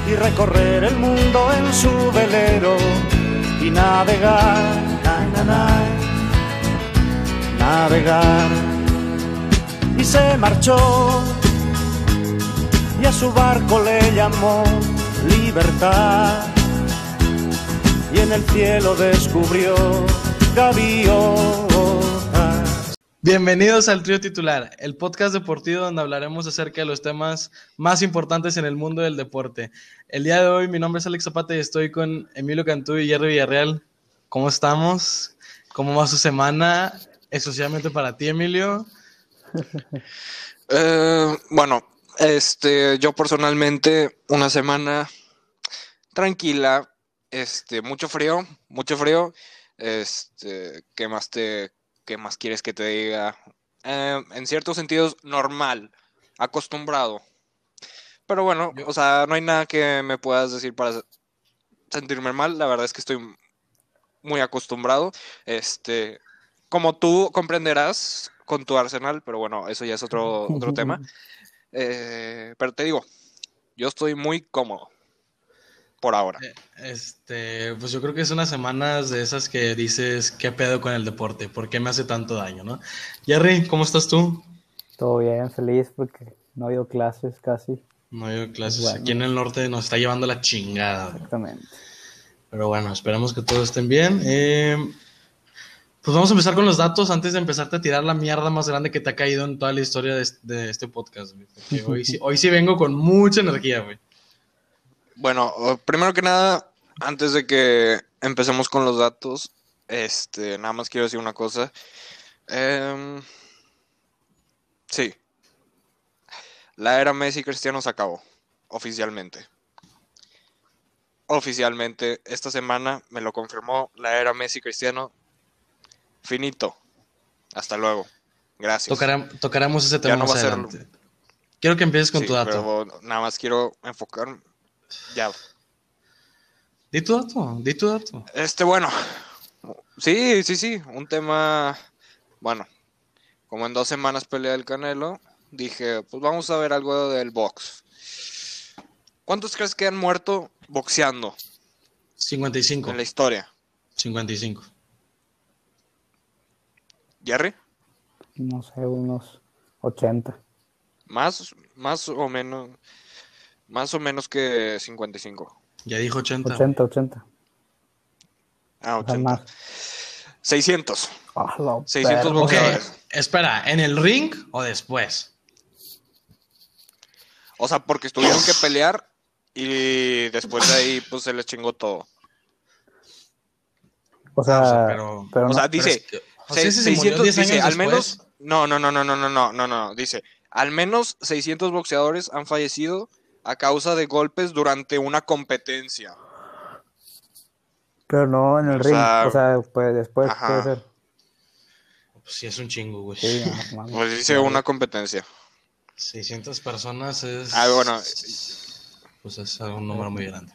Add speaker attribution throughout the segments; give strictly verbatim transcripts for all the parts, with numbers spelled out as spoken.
Speaker 1: y recorrer el mundo en su velero y navegar, na, na, na, navegar. Y se marchó y a su barco le llamó Libertad, y en el cielo descubrió gaviotas.
Speaker 2: Bienvenidos al Trío Titular, el podcast deportivo donde hablaremos acerca de los temas más importantes en el mundo del deporte. El día de hoy mi nombre es Alex Zapata y estoy con Emilio Cantú y Jerry Villarreal. ¿Cómo estamos? ¿Cómo va su semana? Exclusivamente para ti, Emilio.
Speaker 3: Eh, bueno, este, yo personalmente una semana tranquila, este, mucho frío, mucho frío, este, ¿qué más te, qué más quieres que te diga? Eh, en ciertos sentidos normal, acostumbrado, pero bueno,
Speaker 2: Yo-
Speaker 3: o sea, no hay nada que me puedas decir para sentirme mal, la verdad es que estoy muy acostumbrado, este, como tú comprenderás con tu Arsenal, pero bueno, eso ya es otro, otro tema. Eh, pero te digo, yo estoy muy cómodo por ahora.
Speaker 2: Eh, Este, pues yo creo que es unas semanas de esas que dices, ¿qué pedo con el deporte? ¿Por qué me hace tanto daño, no? Jerry, ¿cómo estás tú?
Speaker 4: Todo bien, feliz porque no ha habido clases casi.
Speaker 2: No hay clases.
Speaker 4: Bueno.
Speaker 2: Aquí en el norte nos está llevando la chingada.
Speaker 4: Exactamente.
Speaker 2: Pero bueno, esperemos que todos estén bien. Eh, pues vamos a empezar con los datos antes de empezarte a tirar la mierda más grande que te ha caído en toda la historia de, este- de este podcast, güey. Porque hoy sí, hoy sí vengo con mucha energía, güey.
Speaker 3: Bueno, eh, primero que nada, antes de que empecemos con los datos, este, nada más quiero decir una cosa. Em, sí, la era Messi Cristiano se acabó, oficialmente. Oficialmente, esta semana me lo confirmó, la era Messi Cristiano, finito. Hasta luego. Gracias.
Speaker 2: Tocará- tocaremos ese tema
Speaker 3: Ya no
Speaker 2: más
Speaker 3: va a ser-
Speaker 2: adelante. Quiero que empieces con
Speaker 3: Sí,
Speaker 2: tu dato.
Speaker 3: pero nada más quiero enfocar. Ya.
Speaker 2: Di tu dato, di tu dato.
Speaker 3: Este, bueno. Sí, sí, sí. Un tema. Bueno. Como en dos semanas pelea el Canelo, dije, pues vamos a ver algo del box. ¿Cuántos crees que han muerto boxeando
Speaker 2: cincuenta y cinco.
Speaker 3: en la historia?
Speaker 2: cincuenta y cinco.
Speaker 3: ¿Jerry?
Speaker 4: No sé, unos ochenta.
Speaker 3: Más, más o menos. Más o menos que cincuenta y cinco.
Speaker 2: Ya dijo ochenta.
Speaker 4: ochenta, ochenta.
Speaker 3: Ah,
Speaker 4: O sea,
Speaker 3: ochenta.
Speaker 4: más.
Speaker 3: seiscientos.
Speaker 4: Ah, la
Speaker 3: seiscientos
Speaker 4: perra.
Speaker 2: Ok,
Speaker 3: boxeadores.
Speaker 2: espera, ¿en el ring o después?
Speaker 3: O sea, porque tuvieron que pelear y después de ahí pues se les chingó todo.
Speaker 4: O sea,
Speaker 2: Ah, o sea, pero-
Speaker 4: pero
Speaker 3: O
Speaker 4: no-
Speaker 3: sea,
Speaker 2: Pero
Speaker 3: dice,
Speaker 2: es que José
Speaker 3: se-
Speaker 2: ese se murió
Speaker 3: seiscientos,
Speaker 2: diez
Speaker 3: dice,
Speaker 2: años
Speaker 3: al menos,
Speaker 2: después.
Speaker 3: no, no, no, no, no, no, no, no, no, dice, al menos seiscientos boxeadores han fallecido a causa de golpes durante una competencia.
Speaker 4: pero no en el
Speaker 3: o
Speaker 4: ring.
Speaker 3: sea,
Speaker 4: O sea, pues después
Speaker 3: ajá.
Speaker 4: puede ser.
Speaker 2: Pues sí, es un chingo, güey.
Speaker 4: Sí, no, mames.
Speaker 3: Pues dice una competencia.
Speaker 2: seiscientas personas es...
Speaker 3: Ah, bueno.
Speaker 2: Pues es un número muy grande.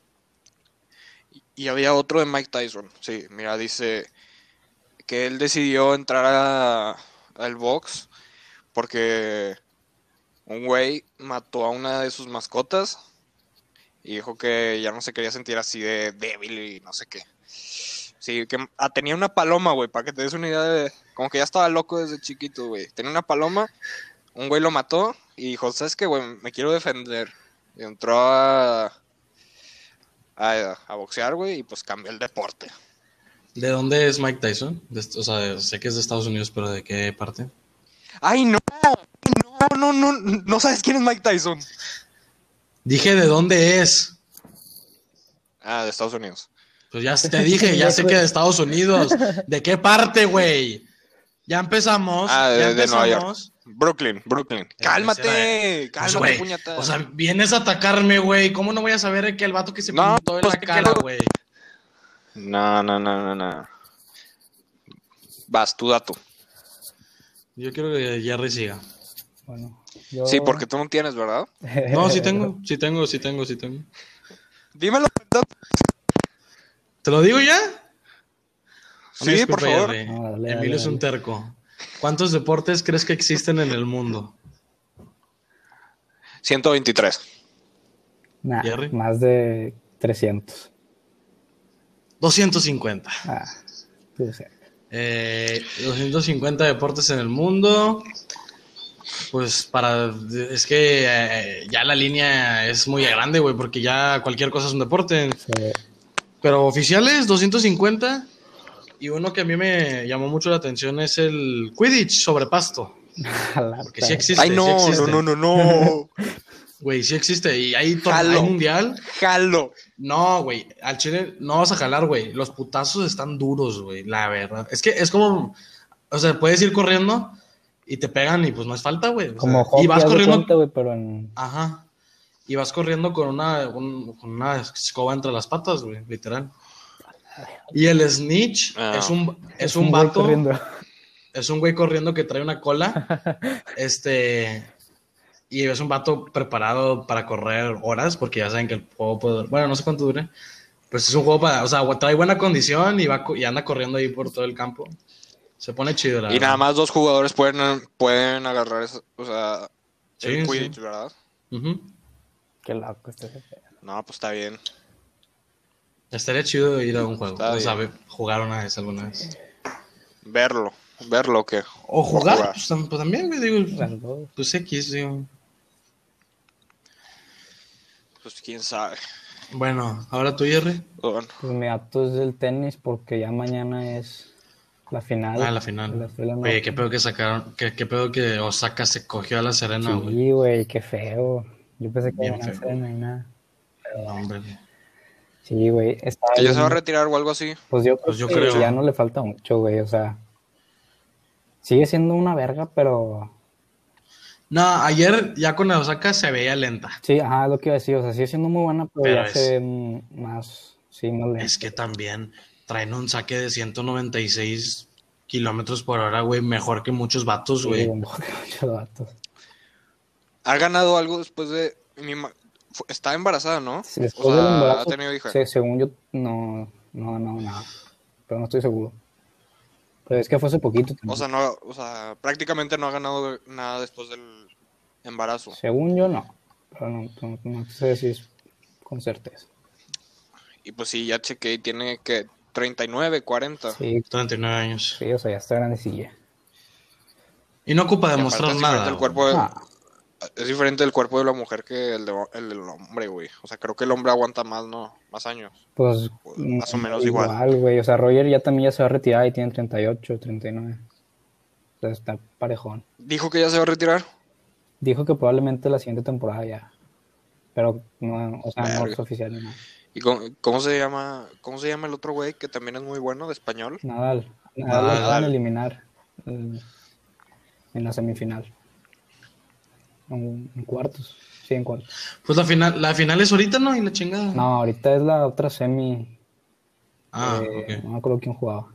Speaker 3: Y había otro de Mike Tyson. Sí, mira, dice que él decidió entrar a- al box porque un güey mató a una de sus mascotas y dijo que ya no se quería sentir así de débil y no sé qué. Sí, que ah, tenía una paloma, güey, para que te des una idea de... Como que ya estaba loco desde chiquito, güey. Tenía una paloma, un güey lo mató y dijo, ¿sabes qué, güey? Me quiero defender. Y entró a... A, a boxear, güey, y pues cambió el deporte.
Speaker 2: ¿De dónde es Mike Tyson? De- o sea, sé que es de Estados Unidos, pero ¿de qué parte?
Speaker 3: ¡Ay, no! No, no, no, no sabes quién es Mike Tyson.
Speaker 2: Dije, ¿de dónde es?
Speaker 3: Ah, de Estados Unidos.
Speaker 2: Pues ya te dije, ya sé que de Estados Unidos. ¿De qué parte, güey? Ya empezamos.
Speaker 3: Ah, de,
Speaker 2: ya
Speaker 3: de Nueva York.
Speaker 2: empezamos.
Speaker 3: Brooklyn, Brooklyn. Cálmate,
Speaker 2: Pues,
Speaker 3: cálmate,
Speaker 2: güey,
Speaker 3: puñata.
Speaker 2: o sea, vienes a atacarme, güey. ¿Cómo no voy a saber que el vato que se
Speaker 3: No,
Speaker 2: pintó en
Speaker 3: pues,
Speaker 2: la
Speaker 3: que
Speaker 2: cara,
Speaker 3: quiero-
Speaker 2: güey?
Speaker 3: No, no, no, no, no. Vas, tu dato.
Speaker 2: Yo quiero que Jerry siga.
Speaker 4: Bueno, yo...
Speaker 3: Sí, porque tú no tienes, ¿verdad?
Speaker 2: No, sí tengo, sí tengo, sí tengo, sí tengo.
Speaker 3: Dímelo.
Speaker 2: ¿Te lo digo ya? Una
Speaker 3: Sí,
Speaker 2: disculpa,
Speaker 3: por favor.
Speaker 2: Jerry.
Speaker 4: No, dale, dale,
Speaker 2: Emilio es un
Speaker 4: dale.
Speaker 2: terco. ¿Cuántos deportes crees que existen en el mundo?
Speaker 3: ciento veintitrés.
Speaker 4: Nah,
Speaker 2: Jerry.
Speaker 4: más de trescientos.
Speaker 2: doscientos cincuenta.
Speaker 4: Ah, sí, sí.
Speaker 2: Eh, doscientos cincuenta deportes en el mundo. Pues para... Es que eh, ya la línea es muy grande, güey, porque ya cualquier cosa es un deporte.
Speaker 4: Sí.
Speaker 2: Pero oficiales, doscientos cincuenta. Y uno que a mí me llamó mucho la atención es el Quidditch sobre pasto.
Speaker 4: A la
Speaker 2: Porque sí
Speaker 4: perra.
Speaker 2: existe.
Speaker 3: Ay, no,
Speaker 2: sí existe.
Speaker 3: no, no, no, no.
Speaker 2: Güey, sí existe. Y hay, tor-
Speaker 3: Jalo.
Speaker 2: hay mundial.
Speaker 3: Jalo.
Speaker 2: No, güey. Al Chile no vas a jalar, güey. Los putazos están duros, güey. La verdad. Es que es como. O sea, puedes ir corriendo y te pegan y pues no es falta, güey. O
Speaker 4: Como
Speaker 2: sea,
Speaker 4: hockey,
Speaker 2: y vas
Speaker 4: haz de
Speaker 2: corriendo.
Speaker 4: cuenta, güey, pero en...
Speaker 2: Ajá. Y vas corriendo con una, un- con una escoba entre las patas, güey, literal. Y el snitch
Speaker 3: Ah.
Speaker 2: es un es un
Speaker 4: güey
Speaker 2: vato,
Speaker 4: corriendo.
Speaker 2: es un güey corriendo que trae una cola, este, y es un vato preparado para correr horas, porque ya saben que el juego puede, bueno, no sé cuánto dure, pues es un juego para, o sea, trae buena condición y va co- y anda corriendo ahí por todo el campo. Se pone chido, la
Speaker 3: Y nada
Speaker 2: verdad.
Speaker 3: más dos jugadores pueden, pueden agarrar, esa- o sea,
Speaker 2: Sí,
Speaker 3: el
Speaker 2: sí.
Speaker 3: Quidditch, ¿verdad?
Speaker 2: Ujú.
Speaker 4: Qué loco este.
Speaker 3: No, pues está bien.
Speaker 2: Estaría chido ir a un juego,
Speaker 3: Está
Speaker 2: o sea,
Speaker 3: bien.
Speaker 2: ve- jugar una vez alguna vez.
Speaker 3: Verlo. Verlo, ¿qué?
Speaker 2: O jugar,
Speaker 3: jugar.
Speaker 2: pues, tam- pues también, güey, digo,
Speaker 4: Las dos.
Speaker 2: pues X, digo.
Speaker 3: Pues quién sabe.
Speaker 2: Bueno, ahora tú, Jerry.
Speaker 3: Bueno,
Speaker 4: Pues mi acto es del tenis porque ya mañana es la final.
Speaker 2: Ah, la
Speaker 4: de
Speaker 2: final.
Speaker 4: la Australian
Speaker 2: Oye,
Speaker 4: Open.
Speaker 2: qué pedo que sacaron, qué, qué pedo que Osaka se cogió a la Serena, güey.
Speaker 4: Sí, güey, qué feo. Yo pensé que
Speaker 2: Bien
Speaker 4: iban a
Speaker 2: feo,
Speaker 4: hacer nada.
Speaker 2: No, hombre, güey.
Speaker 4: Sí, güey. Estaba
Speaker 3: ¿que ya se va a
Speaker 4: viendo-
Speaker 3: retirar o algo así?
Speaker 4: Pues yo,
Speaker 2: Pues yo
Speaker 4: creo que
Speaker 2: creo.
Speaker 4: ya no le falta mucho, güey. O sea, sigue siendo una verga, pero
Speaker 2: No, ayer ya con la Osaka se veía lenta.
Speaker 4: sí, ajá, es lo que iba a decir. O sea, sigue siendo muy buena, pero,
Speaker 2: Pero
Speaker 4: ya
Speaker 2: es-
Speaker 4: se ve mm, más, sí, más lenta.
Speaker 2: Es que también traen un saque de ciento noventa y seis kilómetros por hora, güey, mejor que muchos vatos,
Speaker 4: Sí,
Speaker 2: güey.
Speaker 4: un poco de muchos datos.
Speaker 3: ¿Ha ganado algo después de... mi ma- fu- Está embarazada, ¿no?
Speaker 4: Sí, después
Speaker 3: o sea,
Speaker 4: del embarazo,
Speaker 3: ha tenido hija.
Speaker 4: sí, según yo, no, no, no, nada. Pero no estoy seguro. Pero es que fue hace poquito también.
Speaker 3: O sea, no, o sea, prácticamente no ha ganado nada después del embarazo.
Speaker 4: Según yo, no. Pero no, no, no sé si es con certeza.
Speaker 3: Y pues sí, ya chequé y tiene que treinta y nueve, cuarenta.
Speaker 4: Sí,
Speaker 2: treinta y nueve años.
Speaker 4: sí, o sea, ya está grandecilla.
Speaker 2: Y no ocupa
Speaker 3: Y aparte
Speaker 2: demostrar
Speaker 3: es diferente
Speaker 2: nada.
Speaker 3: el cuerpo de-
Speaker 4: Ah,
Speaker 3: Es diferente el cuerpo de la mujer que el, de, el del hombre, güey. O sea, creo que el hombre aguanta más, ¿no? Más años.
Speaker 4: pues
Speaker 3: Más o
Speaker 4: mm,
Speaker 3: menos igual.
Speaker 4: güey. O sea, Roger ya también ya se va a retirar y tiene treinta y ocho, treinta y nueve. O sea, está parejón.
Speaker 3: Dijo que ya se va a retirar.
Speaker 4: Dijo que probablemente la siguiente temporada ya. Pero no, o sea, no
Speaker 3: Verga.
Speaker 4: es oficial ni nada.
Speaker 3: ¿Y cómo, cómo se llama? ¿Cómo se llama el otro güey que también es muy bueno de español?
Speaker 4: Nadal. Nadal lo
Speaker 2: Nadal.
Speaker 4: acaban de eliminar eh, en la semifinal. En, en cuartos. Sí, en cuartos.
Speaker 2: Pues la final, la final es ahorita, ¿no? Y la chingada.
Speaker 4: No, ahorita es la otra semi.
Speaker 2: Ah,
Speaker 4: eh,
Speaker 2: ok.
Speaker 4: No me acuerdo quién jugaba.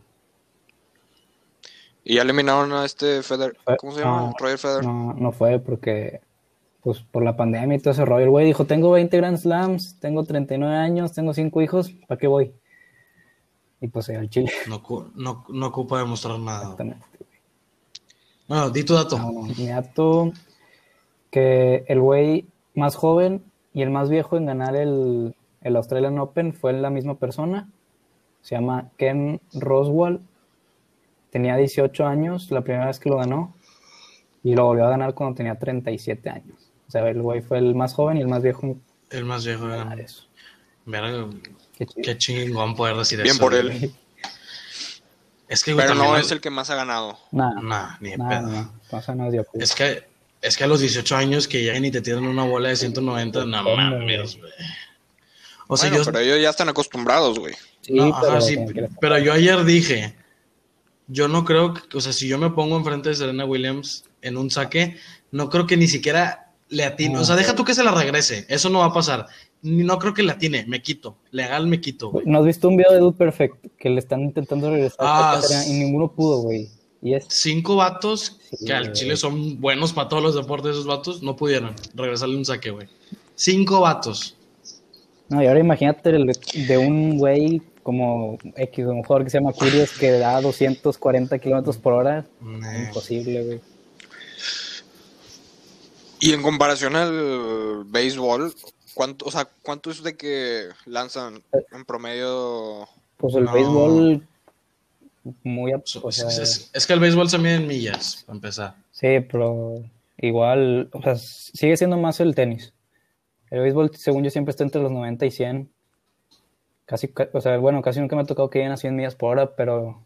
Speaker 3: Y ya eliminaron a este Federer.
Speaker 4: Fue-
Speaker 3: ¿Cómo se llama?
Speaker 4: no,
Speaker 3: Roger Federer.
Speaker 4: No, no fue porque, pues por la pandemia y todo ese rollo. El güey dijo: tengo veinte Grand Slams, tengo treinta y nueve años, tengo cinco hijos, ¿para qué voy? Y pues al Chile.
Speaker 2: No, ocu- no, no ocupa demostrar nada.
Speaker 4: Exactamente.
Speaker 2: Bueno, di tu dato.
Speaker 4: Ah, bueno, mi dato, que el güey más joven y el más viejo en ganar el, el Australian Open fue la misma persona. Se llama Ken Roswell. Tenía dieciocho años la primera vez que lo ganó y lo volvió a ganar cuando tenía treinta y siete años. O sea, el güey fue el más joven y el más viejo en
Speaker 2: El más viejo.
Speaker 4: ganar
Speaker 2: Era...
Speaker 4: eso.
Speaker 2: Verga,
Speaker 4: Qué chido.
Speaker 2: qué chingón poder decir
Speaker 3: Bien
Speaker 2: eso.
Speaker 3: por
Speaker 2: güey.
Speaker 3: él.
Speaker 2: Es que, güey,
Speaker 3: Pero no
Speaker 2: también
Speaker 3: es el que más ha ganado.
Speaker 4: Nada,
Speaker 2: Nah, ni de
Speaker 4: nada,
Speaker 2: pedo.
Speaker 4: no, o sea, no dio culo.
Speaker 2: Es que, es que a los dieciocho años que lleguen y te tiran una bola de ciento noventa, no
Speaker 4: ¿Cómo,
Speaker 2: mames, güey. O sea,
Speaker 3: Bueno,
Speaker 2: yo...
Speaker 3: pero ellos ya están acostumbrados, güey.
Speaker 4: Sí,
Speaker 2: no, ajá,
Speaker 4: pero
Speaker 2: sí,
Speaker 4: como quieras.
Speaker 2: pero yo ayer dije, yo no creo que, o sea, si yo me pongo enfrente de Serena Williams en un saque, no creo que ni siquiera le atine, o sea, deja tú que se la regrese, eso no va a pasar, ni no creo que le atine, me quito, legal me quito, güey.
Speaker 4: ¿No has visto un video de Dude Perfect que le están intentando regresar
Speaker 2: Ah,
Speaker 4: a Serena y ninguno pudo, güey? Y es
Speaker 2: Cinco vatos
Speaker 4: Sí,
Speaker 2: que al
Speaker 4: güey.
Speaker 2: Chile son buenos para todos los deportes, esos vatos, no pudieron regresarle un saque, güey. Cinco vatos.
Speaker 4: No, y ahora imagínate el de un güey como X, un jugador que se llama Curios que da doscientos cuarenta kilómetros por hora.
Speaker 2: Nah.
Speaker 4: Imposible, güey.
Speaker 3: Y en comparación al béisbol, ¿Cuánto, o sea, cuánto es de que lanzan en promedio?
Speaker 4: Pues el
Speaker 2: No.
Speaker 4: béisbol, muy... a- o
Speaker 2: Es,
Speaker 4: sea,
Speaker 2: es- es- es que el béisbol se mide en millas, para empezar.
Speaker 4: sí, pero igual, o sea, sigue siendo más el tenis. El béisbol, según yo, siempre está entre los noventa y cien. Casi, ca- o sea, bueno, casi nunca me ha tocado que lleguen a cien millas por hora, pero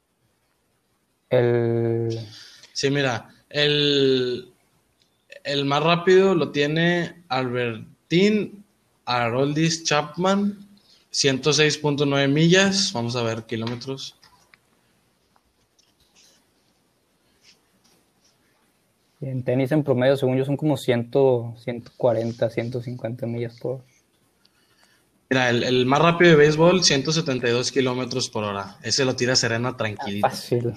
Speaker 4: el...
Speaker 2: Sí, mira, el, el más rápido lo tiene Albertín Aroldis Chapman, ciento seis punto nueve millas. Vamos a ver kilómetros.
Speaker 4: En tenis en promedio, según yo, son como cien, ciento cuarenta, ciento cincuenta millas por hora.
Speaker 2: Mira, el, el más rápido de béisbol, ciento setenta y dos kilómetros por hora. Ese lo tira Serena tranquilito.
Speaker 4: Fácil.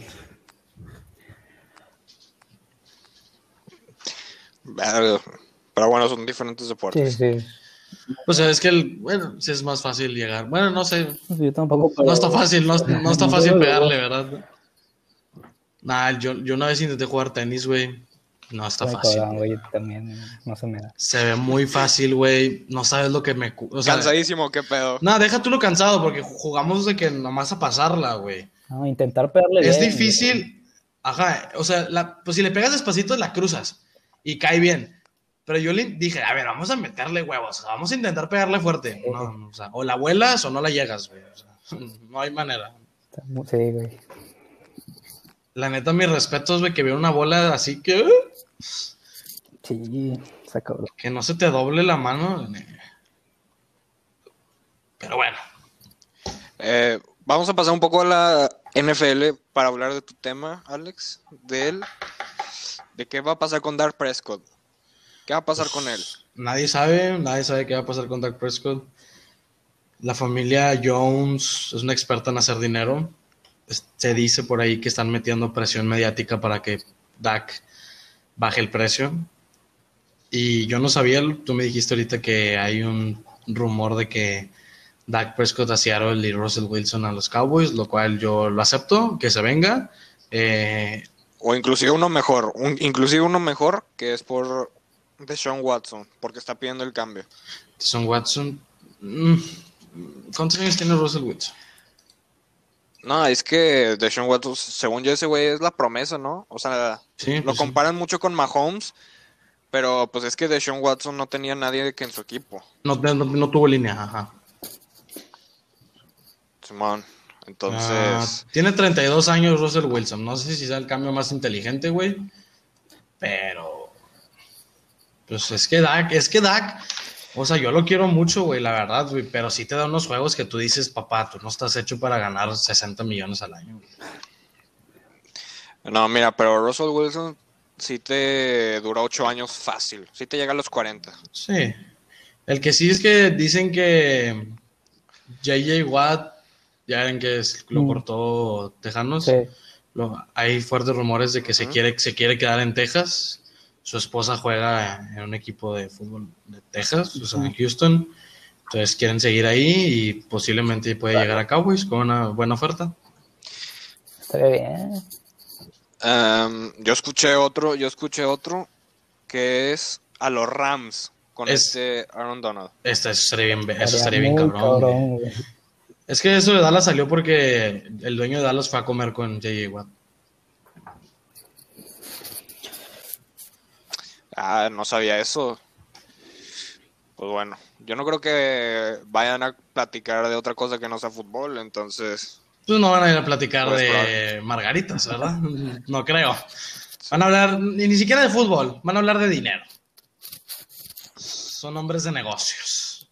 Speaker 3: Verga. Pero bueno, son diferentes
Speaker 4: Sí,
Speaker 3: deportes.
Speaker 4: sí.
Speaker 2: Pues es que, el, bueno, sí es más fácil llegar. Bueno, no sé,
Speaker 4: Yo tampoco, pero...
Speaker 2: no está fácil, no, no está fácil
Speaker 4: No, no,
Speaker 2: pegarle, ¿verdad? Nah, yo, yo una vez intenté jugar tenis, güey. No está
Speaker 4: Ay,
Speaker 2: fácil.
Speaker 4: cabrón, güey, también no se me da.
Speaker 2: Se ve muy fácil, güey. No sabes lo que me... cu- O sea,
Speaker 3: Cansadísimo, qué pedo.
Speaker 2: no, deja tú lo cansado, porque jugamos de que nomás a pasarla, güey.
Speaker 4: No, intentar pegarle
Speaker 2: Es
Speaker 4: bien,
Speaker 2: difícil. Ajá, o sea, la, pues si le pegas despacito, la cruzas y cae bien. Pero yo le dije, a ver, vamos a meterle huevos, o sea, vamos a intentar pegarle fuerte. No, no, o sea, o la vuelas o no la llegas, güey. O sea, no hay manera.
Speaker 4: Está muy- Sí, güey.
Speaker 2: La neta, mis respetos, güey, que veo una bola así que...
Speaker 4: Sí, está cabrón.
Speaker 2: Que no se te doble la mano. Pero bueno.
Speaker 3: Eh, vamos a pasar un poco a la N F L para hablar de tu tema, Alex. De él. ¿De qué va a pasar con Dak Prescott? ¿Qué va a pasar con él?
Speaker 2: Nadie sabe, nadie sabe qué va a pasar con Dak Prescott. La familia Jones es una experta en hacer dinero. Se dice por ahí que están metiendo presión mediática para que Dak baje el precio. Y yo no sabía, tú me dijiste ahorita que hay un rumor de que Dak Prescott a Seattle y Russell Wilson a los Cowboys, lo cual yo lo acepto, que se venga. Eh,
Speaker 3: O inclusive uno mejor. Un, inclusive uno mejor que es por Deshaun Watson, porque está pidiendo el cambio.
Speaker 2: Son Watson. mm, ¿Cuántos años tiene Russell Wilson?
Speaker 3: No, es que Deshaun Watson, según yo, ese güey es la promesa, ¿no? O sea,
Speaker 2: Sí,
Speaker 3: lo
Speaker 2: pues sí.
Speaker 3: comparan mucho con Mahomes, pero pues es que Deshaun Watson no tenía nadie que en su equipo.
Speaker 2: No, no, no tuvo línea, ajá.
Speaker 3: Simón. Entonces,
Speaker 2: Ah, tiene treinta y dos años Russell Wilson. No sé si sea el cambio más inteligente, güey. Pero. Pues es que Dak, es que Dak. O sea, yo lo quiero mucho, güey, la verdad, güey. Pero sí te da unos juegos que tú dices, papá, tú no estás hecho para ganar sesenta millones al año, güey.
Speaker 3: no, mira, pero Russell Wilson sí te dura ocho años fácil. Sí te llega a los cuarenta.
Speaker 2: Sí. El que sí es que dicen que J J Watt, ya ven que es- lo
Speaker 4: Mm.
Speaker 2: cortó Tejanos.
Speaker 4: Sí.
Speaker 2: Lo- hay fuertes rumores de que se
Speaker 3: Ujú.
Speaker 2: quiere, se quiere quedar en Texas. Su esposa juega en un equipo de fútbol de Texas, o sea, en Houston. Entonces quieren seguir ahí y posiblemente puede llegar a Cowboys con una buena oferta.
Speaker 4: Estaría bien.
Speaker 3: Um, yo escuché otro, yo escuché otro que es a los Rams con
Speaker 2: Es-
Speaker 3: este Aaron Donald.
Speaker 2: Este, eso sería bien, eso estaría
Speaker 4: Estaría
Speaker 2: bien
Speaker 4: muy
Speaker 2: cabrón. güey.
Speaker 4: cabrón, güey.
Speaker 2: Es que eso de Dallas salió porque el dueño de Dallas fue a comer con J J Watt.
Speaker 3: Ah, no sabía eso. Pues bueno, yo no creo que vayan a platicar de otra cosa que no sea fútbol, entonces
Speaker 2: Pues no van a ir a platicar
Speaker 3: Pues
Speaker 2: de
Speaker 3: probable.
Speaker 2: margaritas, ¿verdad? No creo. Van a hablar, ni, ni siquiera de fútbol, van a hablar de dinero. Son hombres de negocios.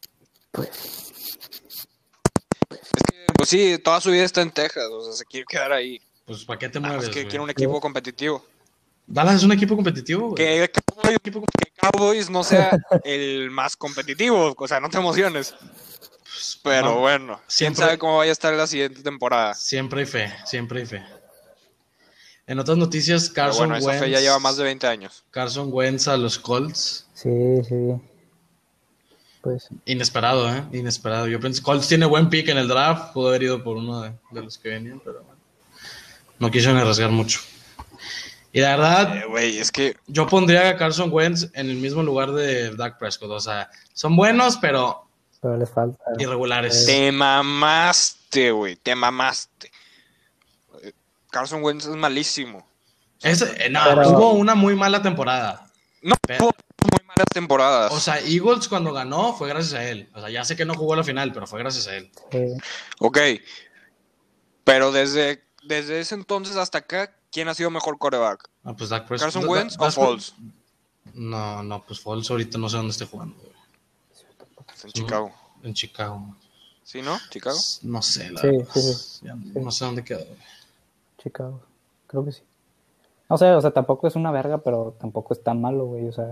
Speaker 3: es que, pues sí, toda su vida está en Texas, o sea, se quiere quedar ahí.
Speaker 2: Pues ¿para qué te
Speaker 3: Nada más
Speaker 2: mueves,
Speaker 3: que
Speaker 2: güey?
Speaker 3: quiere un equipo competitivo.
Speaker 2: Dallas es un equipo competitivo, güey.
Speaker 3: Que Cowboys, que Cowboys no sea el más competitivo, o sea, no te emociones. Pero
Speaker 2: no,
Speaker 3: bueno, quién
Speaker 2: siempre-
Speaker 3: sabe cómo vaya a estar la siguiente temporada.
Speaker 2: Siempre hay fe, siempre hay fe. En otras noticias,
Speaker 3: Pero
Speaker 2: Carson
Speaker 3: bueno, esa
Speaker 2: Wentz,
Speaker 3: fe ya lleva más de veinte años.
Speaker 2: Carson Wentz a los Colts.
Speaker 4: Sí, sí. Pues
Speaker 2: Inesperado, ¿eh? Inesperado. Yo pensé, Colts tiene buen pick en el draft. Pudo haber ido por uno de, de los que venían, pero bueno. No quisieron arriesgar mucho. Y la verdad,
Speaker 3: Eh, güey, es que
Speaker 2: yo pondría a Carson Wentz en el mismo lugar de Dak Prescott. O sea, son buenos, pero
Speaker 4: Pero les falta.
Speaker 2: irregulares.
Speaker 3: te mamaste, güey, te mamaste. Eh, Carson Wentz es malísimo.
Speaker 2: Es, eh, no,
Speaker 4: Pero-
Speaker 2: tuvo una muy mala temporada.
Speaker 3: No,
Speaker 2: Pero-
Speaker 3: tuvo muy malas temporadas.
Speaker 2: O sea, Eagles cuando ganó fue gracias a él. O sea, ya sé que no jugó la final, pero fue gracias a él.
Speaker 4: Sí.
Speaker 3: Ok, pero desde, desde ese entonces hasta acá, ¿quién ha sido mejor quarterback?
Speaker 2: Ah, pues Dak Prescott.
Speaker 3: ¿Carson
Speaker 2: Da-
Speaker 3: Wentz
Speaker 2: Da-
Speaker 3: o
Speaker 2: Dak-
Speaker 3: Foles?
Speaker 2: No, no, pues Foles ahorita no sé dónde esté jugando. güey.
Speaker 3: En Chicago.
Speaker 2: En Chicago.
Speaker 3: ¿Sí, no? ¿Chicago?
Speaker 2: No sé, la
Speaker 4: Sí,
Speaker 2: verdad.
Speaker 4: sí, sí.
Speaker 2: Ya no sé dónde quedó. güey.
Speaker 4: Chicago. Creo que sí. No sé, o sea, tampoco es una verga, pero tampoco es tan malo, güey. O sea,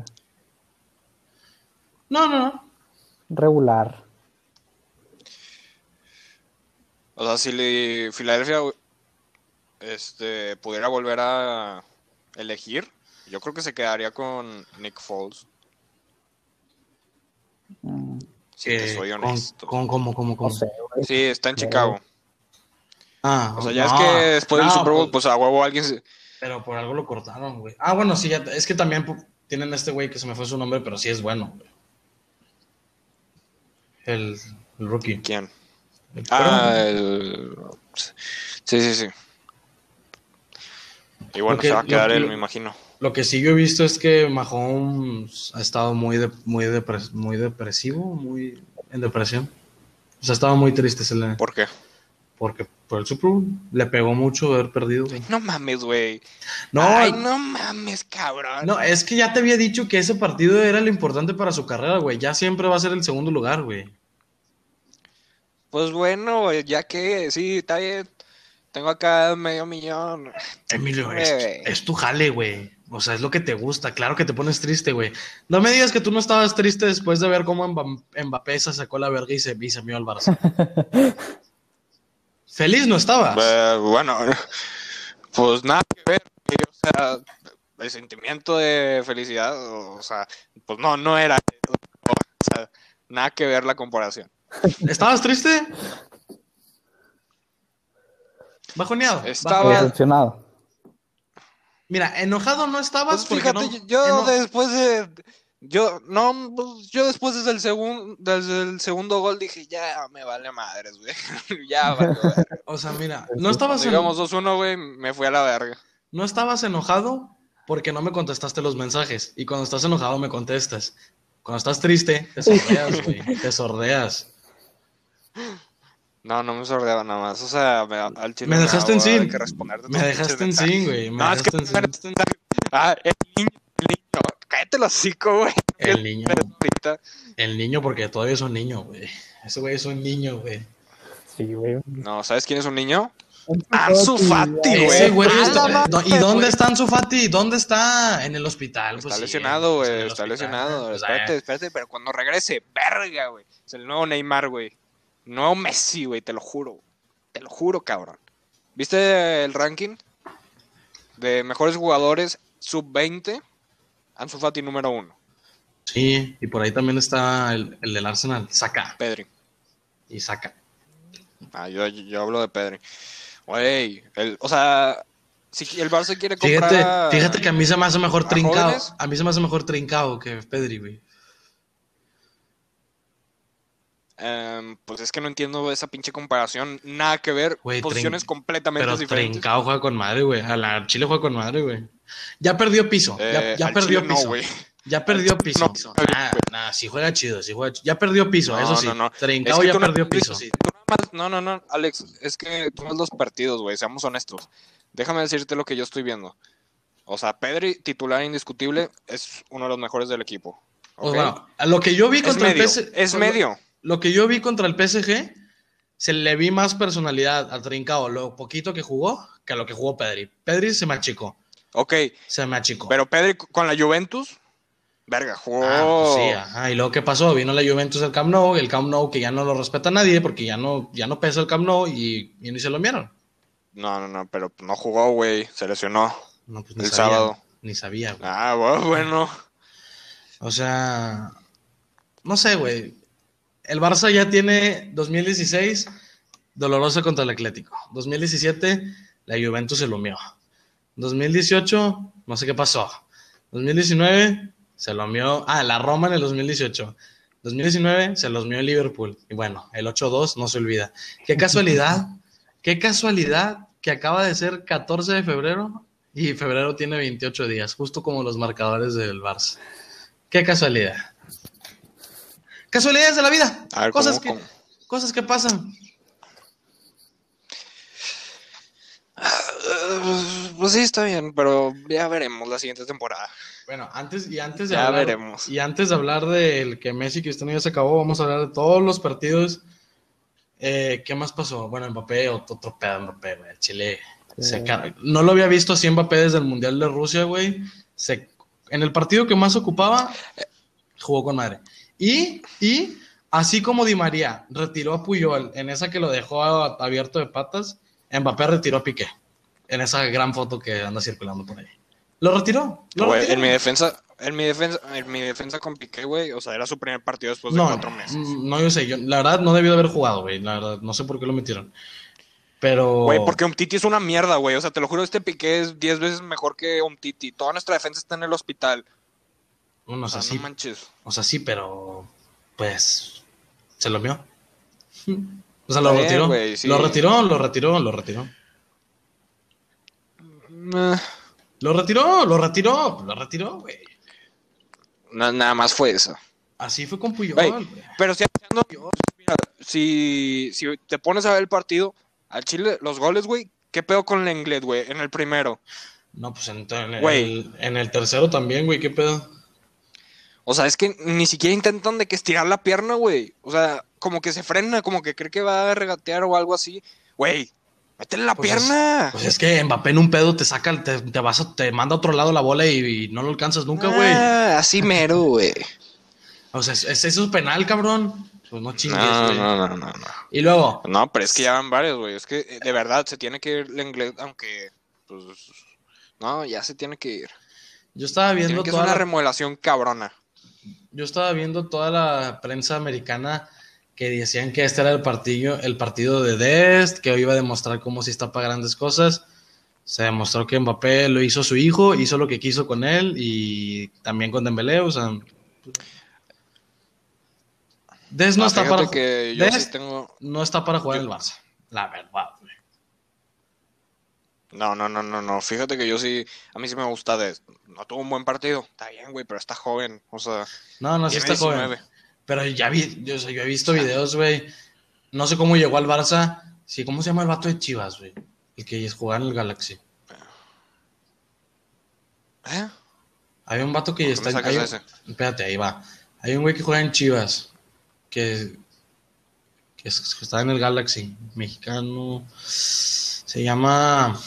Speaker 2: No, no, no.
Speaker 4: regular.
Speaker 3: O sea, si le- Filadelfia este, pudiera volver a elegir, yo creo que se quedaría con Nick Foles.
Speaker 4: Mm,
Speaker 3: Si te
Speaker 2: Eh,
Speaker 3: soy
Speaker 2: con-
Speaker 3: honesto.
Speaker 2: Con, ¿Cómo, cómo,
Speaker 4: no
Speaker 2: cómo?
Speaker 4: sé, güey.
Speaker 3: Sí, está en Chicago.
Speaker 2: Ah,
Speaker 3: O sea, ya
Speaker 2: no,
Speaker 3: es que después del
Speaker 2: no,
Speaker 3: Super Bowl,
Speaker 2: pues,
Speaker 3: pues a huevo alguien se...
Speaker 2: pero por algo lo cortaron, güey. Ah, bueno, sí, ya, es que también pu- tienen este güey que se me fue su nombre, pero sí es bueno, güey. El, el rookie.
Speaker 3: ¿Quién?
Speaker 2: El-
Speaker 3: Ah, el... Sí, sí, sí. Y bueno,
Speaker 2: Lo que-
Speaker 3: se va a quedar
Speaker 2: lo que-
Speaker 3: él, me imagino.
Speaker 2: Lo que sí yo he visto es que Mahomes ha estado muy de- muy, depres- muy depresivo, muy en depresión. O sea, estaba muy triste se le-
Speaker 3: ¿Por qué?
Speaker 2: porque por el Super Bowl le pegó mucho haber perdido, güey.
Speaker 3: No mames, güey.
Speaker 2: No,
Speaker 3: Ay,
Speaker 2: no.
Speaker 3: no mames, cabrón.
Speaker 2: es que ya te había dicho que ese partido era lo importante para su carrera, güey. Ya siempre va a ser el segundo lugar, güey.
Speaker 3: Pues bueno, güey, ya que, sí, está bien. Tengo acá medio millón.
Speaker 2: Emilio,
Speaker 3: Güey.
Speaker 2: es, es tu jale, güey. O sea, es lo que te gusta. Claro que te pones triste, güey. No me digas que tú no estabas triste después de ver cómo Mbam- Mbappé se sacó la verga y se, y se mió al Barça. Feliz no estabas.
Speaker 3: Eh, bueno, pues nada que ver, güey, o sea, el sentimiento de felicidad, o sea, pues no, no era, o sea, nada que ver la comparación.
Speaker 2: ¿Estabas triste? Bajoneado.
Speaker 3: Estaba-
Speaker 2: bajoneado.
Speaker 4: Decepcionado.
Speaker 2: Mira, enojado no estabas
Speaker 3: Pues
Speaker 2: porque
Speaker 3: fíjate,
Speaker 2: no-
Speaker 3: yo
Speaker 2: eno-
Speaker 3: después de, yo, no, pues, yo después desde el segundo, desde el segundo gol dije, ya me vale madres, güey, ya vale verga.
Speaker 2: O sea, mira, no estabas,
Speaker 3: Cuando
Speaker 2: en-
Speaker 3: íbamos dos uno, güey, me fui a la verga.
Speaker 2: no estabas enojado porque no me contestaste los mensajes. Y cuando estás enojado me contestas. Cuando estás triste, te sordeas, güey. Te sordeas.
Speaker 3: No, no me sordeaba nada más, o sea, me, al chile
Speaker 2: Me dejaste en
Speaker 3: da hueva
Speaker 2: sin.
Speaker 3: que responderte
Speaker 2: Me
Speaker 3: tus
Speaker 2: dejaste en
Speaker 3: pinches mensajes.
Speaker 2: sin, güey. Me
Speaker 3: No, es que
Speaker 2: dejaste en sin.
Speaker 3: Ah, el niño, el niño. Cállate el hocico, güey.
Speaker 2: El niño.
Speaker 3: Ahorita.
Speaker 2: El niño porque todavía es un niño, güey. Ese güey es un niño, güey.
Speaker 4: Sí, güey.
Speaker 3: No, ¿sabes quién es un niño? Ansu Fati,
Speaker 2: Ese güey
Speaker 3: A
Speaker 2: está-
Speaker 3: la
Speaker 2: ¿Y
Speaker 3: madre,
Speaker 2: dónde
Speaker 3: güey.
Speaker 2: está Ansu Fati? ¿Dónde está? En el hospital.
Speaker 3: Está
Speaker 2: pues sí,
Speaker 3: lesionado,
Speaker 2: pues, en
Speaker 3: güey.
Speaker 2: el
Speaker 3: Está
Speaker 2: hospital.
Speaker 3: lesionado.
Speaker 2: Pues,
Speaker 3: espérate,
Speaker 2: ah,
Speaker 3: espérate, pero cuando regrese, verga, güey. Es el nuevo Neymar, güey. Nuevo Messi, güey, te lo juro. Te lo juro, cabrón. ¿Viste el ranking de mejores jugadores sub veinte? Ansu Fati número uno.
Speaker 2: Sí, y por ahí también está el, el del Arsenal. Saca.
Speaker 3: Pedri.
Speaker 2: Y saca.
Speaker 3: Ah, yo, yo hablo de Pedri. Güey, el, o sea, si el Barça quiere comprar...
Speaker 2: Fíjate,
Speaker 3: a-
Speaker 2: fíjate que a mí se me hace mejor
Speaker 3: ¿a
Speaker 2: trincado.
Speaker 3: jóvenes?
Speaker 2: A mí se me hace mejor trincado que Pedri, güey.
Speaker 3: Em, pues es que no entiendo esa pinche comparación. Nada que ver.
Speaker 2: Güey,
Speaker 3: posiciones
Speaker 2: trin-
Speaker 3: completamente
Speaker 2: Pero
Speaker 3: diferentes.
Speaker 2: trincado juega con madre, güey. A la Chile juega con madre, güey. Ya perdió piso. ya
Speaker 3: Eh,
Speaker 2: ya
Speaker 3: al
Speaker 2: perdió
Speaker 3: Chile no,
Speaker 2: piso.
Speaker 3: güey.
Speaker 2: Ya perdió piso.
Speaker 3: No,
Speaker 2: Nah, nah, sí juega chido, sí juega chido. Ya perdió piso,
Speaker 3: No,
Speaker 2: eso sí.
Speaker 3: no, no.
Speaker 2: Trincado
Speaker 3: Es que
Speaker 2: ya
Speaker 3: tú no
Speaker 2: perdió
Speaker 3: has visto-
Speaker 2: piso.
Speaker 3: tú nada más- no, no, no, Alex, es que tú ves los partidos, güey, seamos honestos. Déjame decirte lo que yo estoy viendo. O sea, Pedri, titular indiscutible, es uno de los mejores del equipo.
Speaker 2: O
Speaker 3: ¿ok?
Speaker 2: bueno, a lo que yo vi
Speaker 3: es
Speaker 2: contra
Speaker 3: medio,
Speaker 2: el P S G.
Speaker 3: es medio.
Speaker 2: Lo que yo vi contra el P S G, se le vi más personalidad al Trincao, lo poquito que jugó, que a lo que jugó Pedri. Pedri se me achicó.
Speaker 3: Ok,
Speaker 2: Se me achicó.
Speaker 3: pero Pedri con la Juventus, verga, jugó...
Speaker 2: Ah, pues sí, ajá. Y luego, ¿qué pasó? Vino la Juventus al Camp Nou, el Camp Nou que ya no lo respeta nadie porque ya no, ya no pesa el Camp Nou y, y ni se lo vieron.
Speaker 3: No, no, no, pero no jugó, güey, se lesionó.
Speaker 2: No, pues ni
Speaker 3: El
Speaker 2: sabía,
Speaker 3: sábado.
Speaker 2: Ni sabía, güey.
Speaker 3: Ah, bueno, bueno.
Speaker 2: O sea, no sé, güey. El Barça ya tiene dos mil dieciséis dolorosa contra el Atlético. dos mil diecisiete la Juventus se lumió. dos mil dieciocho, no sé qué pasó. dos mil diecinueve, se lo mió... Ah, la Roma en el dos mil dieciocho. dos mil diecinueve, se los mió el Liverpool. Y bueno, el ocho dos no se olvida. Qué casualidad, qué casualidad que acaba de ser catorce de febrero y febrero tiene veintiocho días, justo como los marcadores del Barça. Qué casualidad. Casualidades de la vida.
Speaker 3: A ver,
Speaker 2: cosas,
Speaker 3: ¿cómo,
Speaker 2: que,
Speaker 3: cómo?
Speaker 2: cosas que pasan.
Speaker 3: Uh, pues sí, está bien, pero ya veremos la siguiente temporada.
Speaker 2: Bueno, antes y antes de
Speaker 3: Ya
Speaker 2: hablar
Speaker 3: veremos.
Speaker 2: y antes de hablar del que Messi y Cristiano ya se acabó, vamos a hablar de todos los partidos. Eh, ¿Qué más pasó? Bueno, Mbappé, otro, otro pedo Mbappé, güey. Chile se car- no lo había visto así Mbappé desde el Mundial de Rusia, güey. Se... En el partido que más ocupaba, jugó con madre. Y, y así como Di María retiró a Puyol en esa que lo dejó abierto de patas, Mbappé retiró a Piqué en esa gran foto que anda circulando por ahí. Lo retiró. Lo
Speaker 3: Güey,
Speaker 2: retiró.
Speaker 3: en mi defensa, en mi defensa, en mi defensa con Piqué, güey, o sea, era su primer partido después de
Speaker 2: No,
Speaker 3: cuatro meses.
Speaker 2: no, yo sé, yo, la verdad no debió de haber jugado, güey, la verdad, no sé por qué lo metieron. Pero...
Speaker 3: Güey, porque Umtiti es una mierda, güey, o sea, te lo juro, este Piqué es diez veces mejor que Umtiti. Toda nuestra defensa está en el hospital.
Speaker 2: Bueno, o
Speaker 3: O
Speaker 2: sea,
Speaker 3: sea,
Speaker 2: sí,
Speaker 3: no manches.
Speaker 2: o sea, sí, pero pues se lo vio. O sea, lo
Speaker 3: Está bien,
Speaker 2: retiró.
Speaker 3: güey, sí.
Speaker 2: Lo retiró, lo retiró, lo retiró.
Speaker 3: Eh,
Speaker 2: Lo retiró, lo retiró, lo retiró, güey.
Speaker 3: na- nada más fue eso.
Speaker 2: Así fue con Puyol,
Speaker 3: Güey,
Speaker 2: güey.
Speaker 3: pero si, mira, si, si te pones a ver el partido, al Chile, los goles, güey, ¿qué pedo con el inglés, güey? En el primero.
Speaker 2: No, pues en, en
Speaker 3: Güey.
Speaker 2: el, en el tercero también, güey, qué pedo.
Speaker 3: O sea, es que ni siquiera intentan de que estirar la pierna, güey. O sea, como que se frena, como que cree que va a regatear o algo así. Güey, métele la
Speaker 2: Pues
Speaker 3: pierna.
Speaker 2: Es, pues es que Mbappé en un pedo te saca, te, te vas a, te manda a otro lado la bola y, y no lo alcanzas nunca, güey.
Speaker 3: Ah, así mero, güey.
Speaker 2: O sea, es, es- eso es penal, cabrón. Pues no chingues,
Speaker 3: No,
Speaker 2: güey.
Speaker 3: no, no, no, no.
Speaker 2: Y luego,
Speaker 3: No, pero es que ya van varios, güey. Es que eh, de verdad se tiene que ir el inglés, aunque, pues, no, ya se tiene que ir.
Speaker 2: yo estaba
Speaker 3: Tiene
Speaker 2: viendo
Speaker 3: que hacer
Speaker 2: toda
Speaker 3: una
Speaker 2: la,
Speaker 3: remodelación cabrona.
Speaker 2: yo estaba viendo toda la prensa americana que decían que este era el partido, el partido de Dest, que hoy iba a demostrar cómo sí está para grandes cosas. Se demostró que Mbappé lo hizo su hijo, hizo lo que quiso con él y también con Dembélé, o sea, Dest no
Speaker 3: Ah,
Speaker 2: está
Speaker 3: fíjate
Speaker 2: para
Speaker 3: que yo
Speaker 2: Dest
Speaker 3: sí tengo...
Speaker 2: no está para jugar
Speaker 3: yo-
Speaker 2: en el Barça, la verdad, güey.
Speaker 3: No, no, no, no, no. Fíjate que yo sí, a mí sí me gusta de... No tuvo un buen partido. Está bien, güey, pero está joven. O sea,
Speaker 2: No, no, sí
Speaker 3: tiene
Speaker 2: está joven.
Speaker 3: diecinueve.
Speaker 2: Pero ya vi, yo, o sea, yo he visto videos, güey. No sé cómo llegó al Barça. Sí, ¿cómo se llama el vato de Chivas, güey? El que jugaba en el Galaxy.
Speaker 3: ¿Eh?
Speaker 2: Hay un vato que
Speaker 3: ¿Por qué
Speaker 2: está
Speaker 3: me
Speaker 2: en...
Speaker 3: sacas
Speaker 2: hay-
Speaker 3: ese?
Speaker 2: Espérate, ahí va. Hay un güey que juega en Chivas. Que, que, es- que está en el Galaxy. Mexicano. Se llama...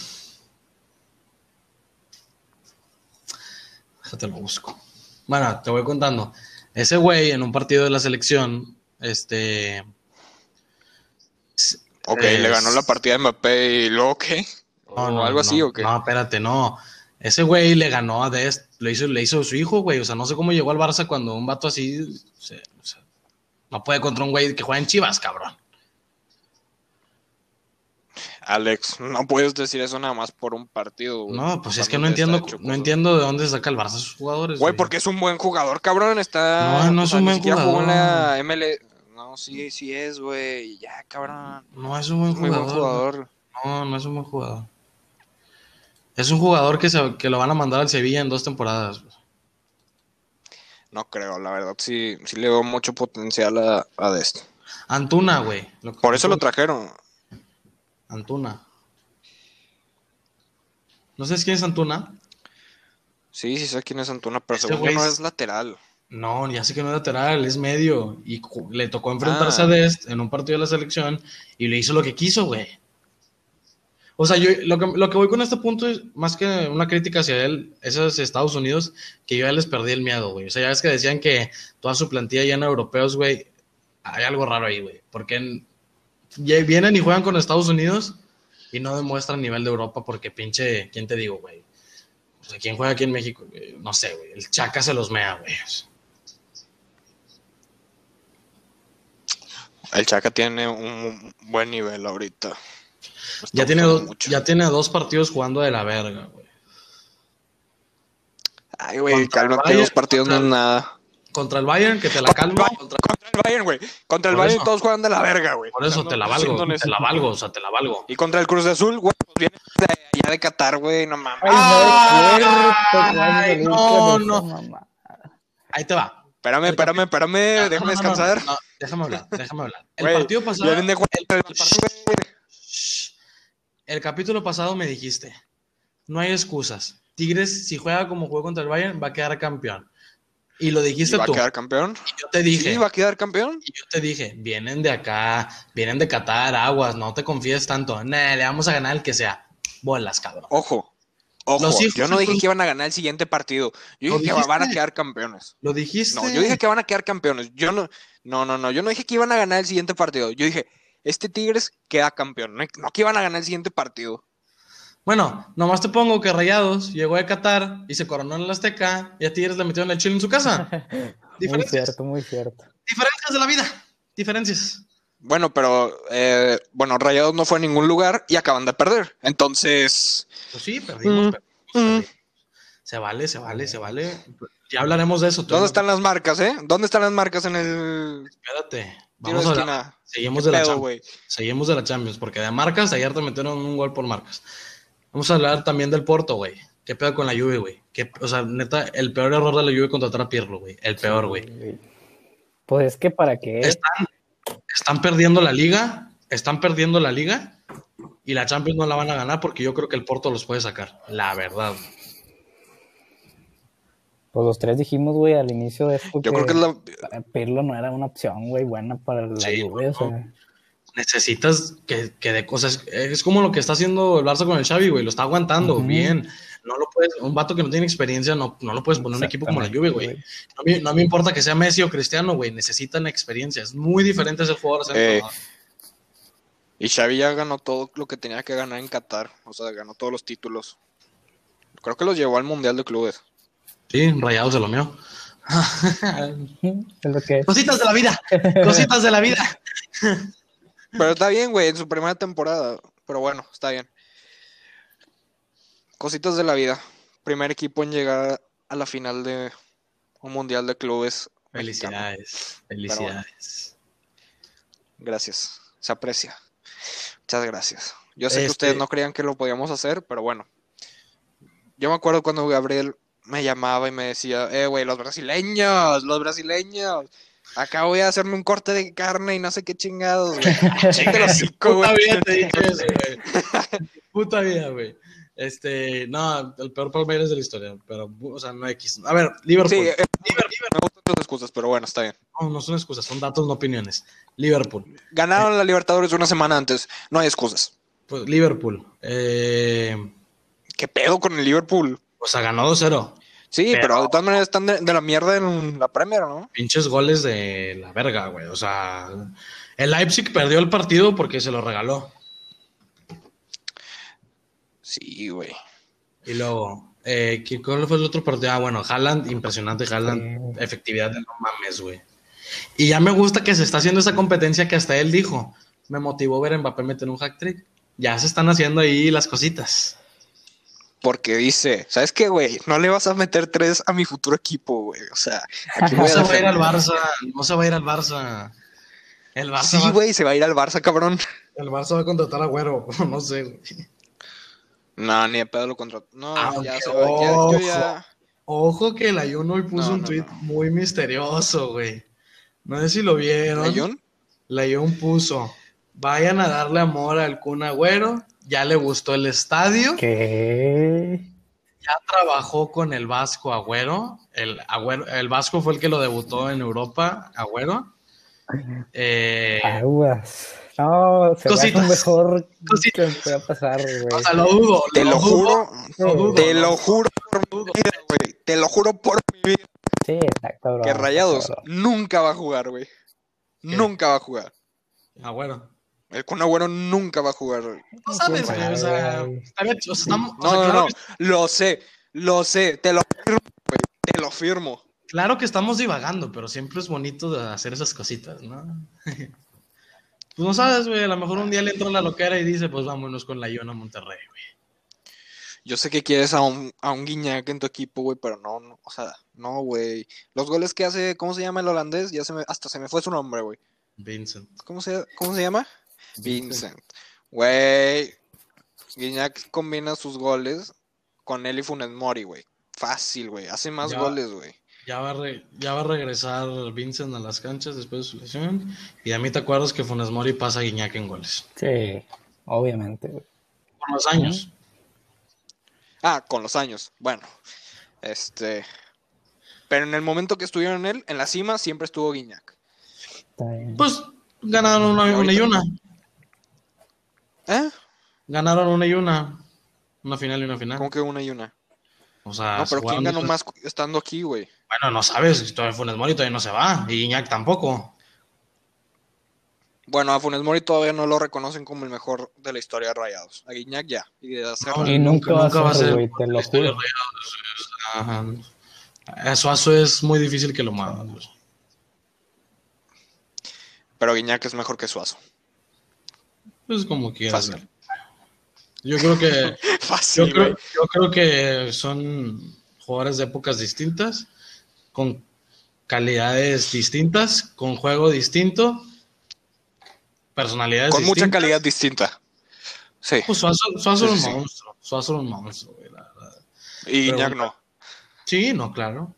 Speaker 2: Déjate lo busco. Bueno, te voy contando. Ese güey en un partido de la selección, este...
Speaker 3: Ok,
Speaker 2: es-
Speaker 3: le ganó la partida de Mbappé y luego ¿qué? ¿O
Speaker 2: No, no,
Speaker 3: algo así
Speaker 2: no,
Speaker 3: o qué?
Speaker 2: No, espérate, no. Ese güey le ganó a Dest, le hizo, le hizo su hijo, güey. O sea, no sé cómo llegó al Barça cuando un vato así se- o sea, no puede contra un güey que juega en Chivas, cabrón.
Speaker 3: Alex, no puedes decir eso nada más por un partido, güey.
Speaker 2: No, pues es que no
Speaker 3: Totalmente
Speaker 2: entiendo,
Speaker 3: está hecho
Speaker 2: no
Speaker 3: cosas.
Speaker 2: entiendo de dónde saca el Barça sus jugadores.
Speaker 3: Güey, porque es un buen jugador, cabrón. Está.
Speaker 2: No, no
Speaker 3: o
Speaker 2: es
Speaker 3: sea,
Speaker 2: un
Speaker 3: ni
Speaker 2: buen
Speaker 3: siquiera jugó en la
Speaker 2: jugador.
Speaker 3: M L. No, sí, sí es, güey. Ya, cabrón.
Speaker 2: No es un buen
Speaker 3: Es muy
Speaker 2: jugador.
Speaker 3: buen jugador.
Speaker 2: No, no es un buen jugador. Es un jugador que, se, que lo van a mandar al Sevilla en dos temporadas.
Speaker 3: No creo, la verdad. Sí, sí le veo mucho potencial a, a Dest.
Speaker 2: Antuna, güey. Lo-
Speaker 3: Por eso lo
Speaker 2: Antuna.
Speaker 3: trajeron.
Speaker 2: Antuna. ¿No sabes quién es Antuna?
Speaker 3: Sí, sí sé quién es Antuna, pero
Speaker 2: Ese
Speaker 3: según
Speaker 2: güey
Speaker 3: yo no
Speaker 2: es-
Speaker 3: es lateral.
Speaker 2: No, ya sé que no es lateral, es medio. Y ju- le tocó enfrentarse
Speaker 3: Ah.
Speaker 2: a Dest en un partido de la selección y le hizo lo que quiso, güey. O sea, yo lo que, lo que voy con este punto es más que una crítica hacia él, esos Estados Unidos, que yo ya les perdí el miedo, güey. O sea, ya ves que decían que toda su plantilla llena de europeos, güey. Hay algo raro ahí, güey. Porque en- ya vienen y juegan con Estados Unidos y no demuestran nivel de Europa porque pinche, ¿quién te digo, güey? O sea, ¿quién juega aquí en México? Güey? No sé, güey. El Chaca se los mea, güey.
Speaker 3: El Chaca tiene un buen nivel ahorita. Me está
Speaker 2: Ya tiene,
Speaker 3: gustando
Speaker 2: do-
Speaker 3: mucho.
Speaker 2: ya tiene dos partidos jugando de la verga, güey.
Speaker 3: Ay, güey,
Speaker 2: Contra el
Speaker 3: cálmate,
Speaker 2: Bayern,
Speaker 3: dos partidos no
Speaker 2: contra
Speaker 3: es
Speaker 2: el-
Speaker 3: nada.
Speaker 2: Contra el Bayern, que te la calma. Contra...
Speaker 3: Contra el Bayern, güey. Contra el
Speaker 2: Por
Speaker 3: Bayern
Speaker 2: eso.
Speaker 3: todos juegan de la verga, güey.
Speaker 2: Por eso
Speaker 3: O sea,
Speaker 2: te la
Speaker 3: no-
Speaker 2: valgo,
Speaker 3: siendo
Speaker 2: te
Speaker 3: honesto.
Speaker 2: la valgo, o sea, te la valgo.
Speaker 3: Y contra el Cruz Azul, güey, pues viene de allá de Qatar, güey, no mames.
Speaker 4: Ay, no es cierto, que vas a
Speaker 2: Ay,
Speaker 4: salir
Speaker 2: no,
Speaker 4: con
Speaker 2: no.
Speaker 4: esa mamá.
Speaker 2: Ahí te va.
Speaker 3: Espérame, espérame, espérame,
Speaker 2: No,
Speaker 3: déjame
Speaker 2: no, no, no,
Speaker 3: descansar.
Speaker 2: no, déjame hablar, déjame hablar. El
Speaker 3: Güey,
Speaker 2: partido pasado.
Speaker 3: vienen de jugar
Speaker 2: el-
Speaker 3: el partido, güey.
Speaker 2: Shh. El capítulo pasado me dijiste, no hay excusas. Tigres, si juega como jugó contra el Bayern, va a quedar campeón. Y lo
Speaker 3: ¿Y
Speaker 2: dijiste
Speaker 3: va a
Speaker 2: tú.
Speaker 3: quedar campeón?
Speaker 2: Y yo te dije,
Speaker 3: ¿Sí va a quedar campeón?
Speaker 2: y yo te dije, vienen de acá, vienen de Qatar, aguas, no te confíes tanto. Nah, le vamos a ganar el que sea. Bolas, cabrón.
Speaker 3: Ojo, ojo,
Speaker 2: Los hijos
Speaker 3: yo no
Speaker 2: de
Speaker 3: dije
Speaker 2: tus-
Speaker 3: que iban a ganar el siguiente partido. Yo
Speaker 2: ¿Lo
Speaker 3: dije que van a
Speaker 2: dijiste?
Speaker 3: quedar campeones.
Speaker 2: Lo dijiste.
Speaker 3: No, yo dije que van a quedar campeones. Yo no, no, no, no, yo no dije que iban a ganar el siguiente partido. Yo dije, este Tigres queda campeón. No, no que iban a ganar el siguiente partido.
Speaker 2: Bueno, nomás te pongo que Rayados llegó de Qatar y se coronó en el Azteca y a Tigres le metieron el chile en su casa.
Speaker 4: Muy
Speaker 2: Diferencias.
Speaker 4: cierto, muy cierto.
Speaker 2: Diferencias de la vida. Diferencias.
Speaker 3: Bueno, pero, eh, bueno, Rayados no fue a ningún lugar y acaban de perder. Entonces,
Speaker 2: Pues sí, perdimos,
Speaker 3: Mm,
Speaker 2: perdimos,
Speaker 3: mm.
Speaker 2: perdimos. Se vale, se vale, se vale. Ya hablaremos de eso.
Speaker 3: ¿dónde están las marcas, eh? ¿Dónde están las marcas en el
Speaker 2: Espérate.
Speaker 3: tiro
Speaker 2: Vamos
Speaker 3: de
Speaker 2: a hablar.
Speaker 3: esquina?
Speaker 2: Seguimos
Speaker 3: ¿Qué
Speaker 2: de la
Speaker 3: pedo,
Speaker 2: Champions.
Speaker 3: güey?
Speaker 2: Seguimos de la Champions, porque de marcas ayer te metieron un gol por marcas. Vamos a hablar también del Porto, güey. ¿Qué pedo con la Juve, güey? ¿Qué- O sea, neta, el peor error de la Juve contratar a Pirlo, güey. El peor, güey.
Speaker 4: Pues es que para qué.
Speaker 2: Están, están perdiendo la liga, están perdiendo la liga y la Champions no la van a ganar porque yo creo que el Porto los puede sacar. La verdad.
Speaker 4: Pues los tres dijimos, güey, al inicio de esto
Speaker 3: Yo creo que es la...
Speaker 4: para Pirlo no era una opción, güey, buena para la
Speaker 2: Sí,
Speaker 4: Juve, o
Speaker 2: no.
Speaker 4: sea.
Speaker 2: Necesitas que, que de cosas. Es como lo que está haciendo el Barça con el Xavi, güey. Lo está aguantando
Speaker 4: Ujú.
Speaker 2: bien. No lo puedes, un vato que no tiene experiencia, no, no lo puedes poner en un equipo como la Juve, güey.
Speaker 4: Exactamente,
Speaker 2: No me, no me importa que sea Messi o Cristiano, güey. Necesitan experiencia. Es muy diferente ser jugador a ser
Speaker 3: Eh,
Speaker 2: jugador.
Speaker 3: Y Xavi ya ganó todo lo que tenía que ganar en Qatar. O sea, ganó todos los títulos. Creo que los llevó al Mundial de Clubes.
Speaker 2: Sí, Rayados se lo mío.
Speaker 4: Es lo que es.
Speaker 2: Cositas de la vida. Cositas de la vida.
Speaker 3: Pero está bien, güey, en su primera temporada. Pero bueno, está bien. Cositas de la vida. Primer equipo en llegar a la final de un Mundial de Clubes. mexicano.
Speaker 2: Felicidades. Felicidades.
Speaker 3: Gracias. Se aprecia. Muchas gracias. Yo sé que
Speaker 2: Este-
Speaker 3: ustedes no creían que lo podíamos hacer, pero bueno. Yo me acuerdo cuando Gabriel me llamaba y me decía, eh, güey, los brasileños, los brasileños. Acá voy a hacerme un corte de carne y no sé qué chingados, güey. Chécate el hocico,
Speaker 2: Puta
Speaker 3: güey.
Speaker 2: vida te he dicho eso, güey. Puta vida, güey. Este, no, el peor Palmeiras de la historia, pero, o sea, no X. A ver, Liverpool.
Speaker 3: Sí, eh, me gustan tus excusas, pero bueno, está bien.
Speaker 2: No, no son excusas, son datos, no opiniones. Liverpool.
Speaker 3: Ganaron la Libertadores una semana antes. No hay excusas.
Speaker 2: Pues Liverpool. Eh,
Speaker 3: ¿Qué pedo con el Liverpool?
Speaker 2: o sea, ganó dos cero.
Speaker 3: Sí, pero,
Speaker 2: Pero-
Speaker 3: de todas maneras están de, de la mierda en la Premier, ¿no?
Speaker 2: Pinches goles de la verga, güey. O sea, el Leipzig perdió el partido porque se lo regaló.
Speaker 3: Sí, güey.
Speaker 2: Y luego, eh, ¿qué- ¿cuál fue el otro partido? Ah, bueno, Haaland, impresionante Haaland.
Speaker 4: Sí.
Speaker 2: Efectividad de no mames, güey. Y ya me gusta que se está haciendo esa competencia que hasta él dijo. Me motivó ver a Mbappé meter un hack-trick. Ya se están haciendo ahí las cositas.
Speaker 3: Porque dice, ¿sabes qué, güey? No le vas a meter tres a mi futuro equipo, güey. O sea, aquí
Speaker 2: No
Speaker 3: voy a
Speaker 2: se va a ir al
Speaker 3: defender.
Speaker 2: Barça. No se va a ir al Barça. El Barça,
Speaker 3: Sí,
Speaker 2: va,
Speaker 3: güey, se va a ir al Barça, cabrón.
Speaker 2: el Barça va a contratar a Güero. No sé, güey.
Speaker 3: No, ni de pedo lo contrató. No,
Speaker 2: Aunque,
Speaker 3: ya se va. Ya, yo ya...
Speaker 2: Ojo que el Ayun hoy puso
Speaker 3: No,
Speaker 2: un
Speaker 3: no,
Speaker 2: tweet
Speaker 3: no.
Speaker 2: muy misterioso, güey. No sé si lo vieron.
Speaker 3: ¿Ayun?
Speaker 2: La Ayun puso, vayan a darle amor al Kun Agüero, ya le gustó el estadio,
Speaker 4: ¿Qué?
Speaker 2: ya trabajó con el Vasco Agüero, el, Agüero, el Vasco fue el que lo debutó en Europa, Agüero. Eh,
Speaker 4: Aguas. No, se
Speaker 2: Cositas.
Speaker 4: va lo mejor
Speaker 2: Cositas.
Speaker 4: que pueda pasar, güey.
Speaker 2: o sea, lo dudo,
Speaker 3: Te lo
Speaker 2: dudo,
Speaker 3: juro,
Speaker 2: lo dudo,
Speaker 3: te
Speaker 2: lo
Speaker 3: lo juro por mi vida, güey. Te lo juro por mi vida
Speaker 4: Sí, está cabrón.
Speaker 3: que
Speaker 4: está
Speaker 3: Rayados
Speaker 4: cabrón.
Speaker 3: nunca va a jugar, güey. Nunca va a jugar.
Speaker 2: Agüero.
Speaker 3: El Kun Agüero nunca va a jugar, güey.
Speaker 2: No sabes,
Speaker 4: ¿Quién
Speaker 2: güey, o
Speaker 4: sabe,
Speaker 2: sea,
Speaker 4: güey?
Speaker 2: está bien, o sea, estamos- o
Speaker 3: No,
Speaker 2: sea,
Speaker 3: no,
Speaker 2: claro
Speaker 3: no.
Speaker 2: que-
Speaker 3: Lo sé, lo sé. Te lo firmo, güey. Te lo firmo.
Speaker 2: Claro que estamos divagando, pero siempre es bonito de hacer esas cositas, ¿no? Pues no sabes, güey, a lo mejor un día le entra la loquera y dice, pues vámonos con la Iona a Monterrey, güey.
Speaker 3: yo sé que quieres a un, a un Guiñac en tu equipo, güey, pero no, no, o sea, no, güey. Los goles que hace, ¿cómo se llama el holandés? Ya se me, hasta se me fue su nombre, güey.
Speaker 2: Vincent.
Speaker 3: ¿Cómo se, cómo se llama? Vincent. Güey, Guiñac combina sus goles con él y Funes Mori, güey. Fácil, güey. Hace más
Speaker 2: Ya.
Speaker 3: goles, güey.
Speaker 2: Ya va, a re- ya va a regresar Vincent a las canchas después de su lesión. Y a mí te acuerdas que Funes Mori pasa a Guiñac en goles.
Speaker 4: Sí, obviamente, güey.
Speaker 2: Por los años.
Speaker 3: Ah, con los años. Bueno, este... Pero en el momento que estuvieron en él, en la cima, siempre estuvo Guiñac.
Speaker 4: Está bien.
Speaker 2: Pues ganaron una, una y una.
Speaker 3: ¿Eh?
Speaker 2: Ganaron una y una. Una final y una final.
Speaker 3: ¿Cómo que una y una?
Speaker 2: O sea,
Speaker 3: No, pero ¿quién
Speaker 2: jugaron
Speaker 3: ganó
Speaker 2: dos-
Speaker 3: más estando aquí, güey?
Speaker 2: Bueno, no sabes. Todavía Funes Mori todavía no se va. Y Guiñac tampoco.
Speaker 3: Bueno, a Funes Mori todavía no lo reconocen como el mejor de la historia de Rayados. A Guiñac ya. Y de hacer...
Speaker 2: No,
Speaker 4: Y nunca va a ser, güey, te lo
Speaker 2: la historia
Speaker 4: juro.
Speaker 2: de Rayados. Ajá. A Suazo es muy difícil que lo muevan. Pues.
Speaker 3: Pero Guiñac es mejor que Suazo.
Speaker 2: Pues como quieras.
Speaker 3: Fácil.
Speaker 2: Yo creo que yo,
Speaker 3: Fácil,
Speaker 2: creo,
Speaker 3: güey.
Speaker 2: yo creo que son jugadores de épocas distintas, con calidades distintas, con juego distinto, personalidades
Speaker 3: Con mucha
Speaker 2: distintas.
Speaker 3: calidad distinta. Sí.
Speaker 2: Pues Suazo, Suazo era un
Speaker 3: Sí, sí, sí.
Speaker 2: monstruo. Suazo era un monstruo, güey, la verdad.
Speaker 3: Y
Speaker 2: Pero
Speaker 3: Guiñac
Speaker 2: bueno.
Speaker 3: no.
Speaker 2: Sí, no, claro.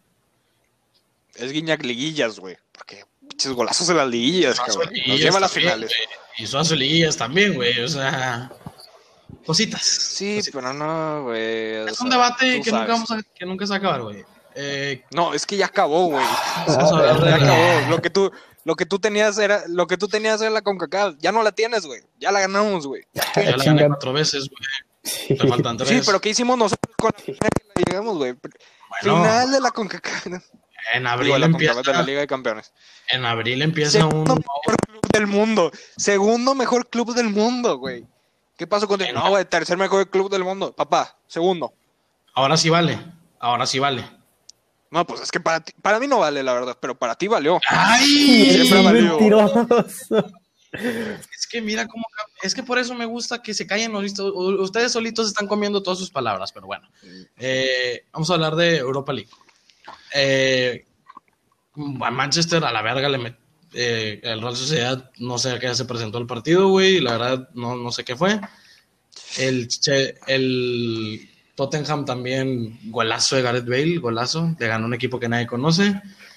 Speaker 3: Es Guiñac liguillas, güey. Porque pinches golazos en las liguillas,
Speaker 2: Suazo
Speaker 3: cabrón. Nos
Speaker 2: liguillas
Speaker 3: lleva a las
Speaker 2: también,
Speaker 3: finales.
Speaker 2: güey. Y Suazo liguillas también, güey. O sea, cositas.
Speaker 3: Sí,
Speaker 2: cositas.
Speaker 3: pero no, güey. o
Speaker 2: Es un
Speaker 3: sea,
Speaker 2: debate
Speaker 3: tú
Speaker 2: que nunca,
Speaker 3: sabes.
Speaker 2: vamos a, que nunca se va a acabar, güey. Eh,
Speaker 3: No, es que ya acabó, güey.
Speaker 2: vamos a hablar de
Speaker 3: Ya
Speaker 2: la-
Speaker 3: acabó. Lo que tú, lo que tú tenías era, lo que tú tenías era la CONCACAF. Ya no la tienes, güey. Ya la ganamos, güey.
Speaker 2: Ya la gané
Speaker 4: Chinga.
Speaker 2: cuatro veces, güey.
Speaker 4: Sí.
Speaker 2: Te faltan tres.
Speaker 3: Sí, pero ¿qué hicimos nosotros con la final que la llegamos, güey?
Speaker 2: Bueno,
Speaker 3: Final de la CONCACAF.
Speaker 2: en
Speaker 3: Digo,
Speaker 2: abril
Speaker 3: la
Speaker 2: empieza,
Speaker 3: CONCACAF de la Liga de Campeones.
Speaker 2: en abril empieza
Speaker 3: Segundo
Speaker 2: un
Speaker 3: mejor club del mundo. Segundo mejor club del mundo, güey. ¿Qué pasó con
Speaker 2: Bueno.
Speaker 3: No, güey, tercer mejor club del mundo. Papá, segundo.
Speaker 2: ahora sí vale, ahora sí vale.
Speaker 3: No, pues es que para ti, para mí no vale, la verdad, pero para ti valió.
Speaker 2: ¡Ay!
Speaker 3: Siempre
Speaker 4: Es
Speaker 3: valió.
Speaker 4: mentiroso.
Speaker 2: Es que mira cómo cam- es que por eso me gusta que se callen los listos. U- Ustedes solitos están comiendo todas sus palabras, pero bueno. Eh, vamos a hablar de Europa League. Eh, a Manchester a la verga le met- eh, el Real Sociedad no sé a qué se presentó el partido, güey, la verdad no, no sé qué fue. El, Che- el Tottenham también, golazo de Gareth Bale, golazo, le ganó un equipo que nadie conoce.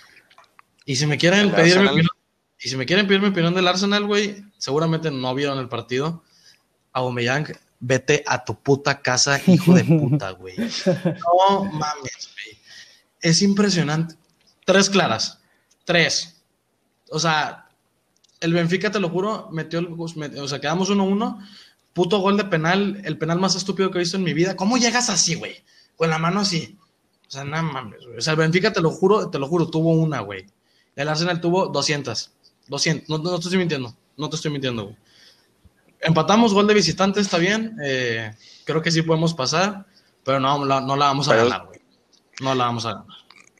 Speaker 2: Y si me quieren
Speaker 3: El
Speaker 2: pedir mi
Speaker 3: Arsenal.
Speaker 2: opinión, y si me quieren pedir mi opinión del Arsenal, güey, seguramente no vieron el partido. Aubameyang, vete a tu puta casa, hijo de puta, güey. No mames, güey. Es impresionante. Tres claras. Tres. O sea, el Benfica, te lo juro, metió el... met- O sea, quedamos uno uno. Puto gol de penal. El penal más estúpido que he visto en mi vida. ¿Cómo llegas así, güey? Con la mano así. O sea, no mames, güey. O sea, el Benfica, te lo juro, te lo juro, tuvo una, güey. El Arsenal tuvo doscientas. doscientas. No, no, no te estoy mintiendo. No te estoy mintiendo, güey. Empatamos, gol de visitante, está bien. Eh, creo que sí podemos pasar. Pero no, la- no la vamos a
Speaker 3: Pero-
Speaker 2: ganar, güey. No la vamos a ganar.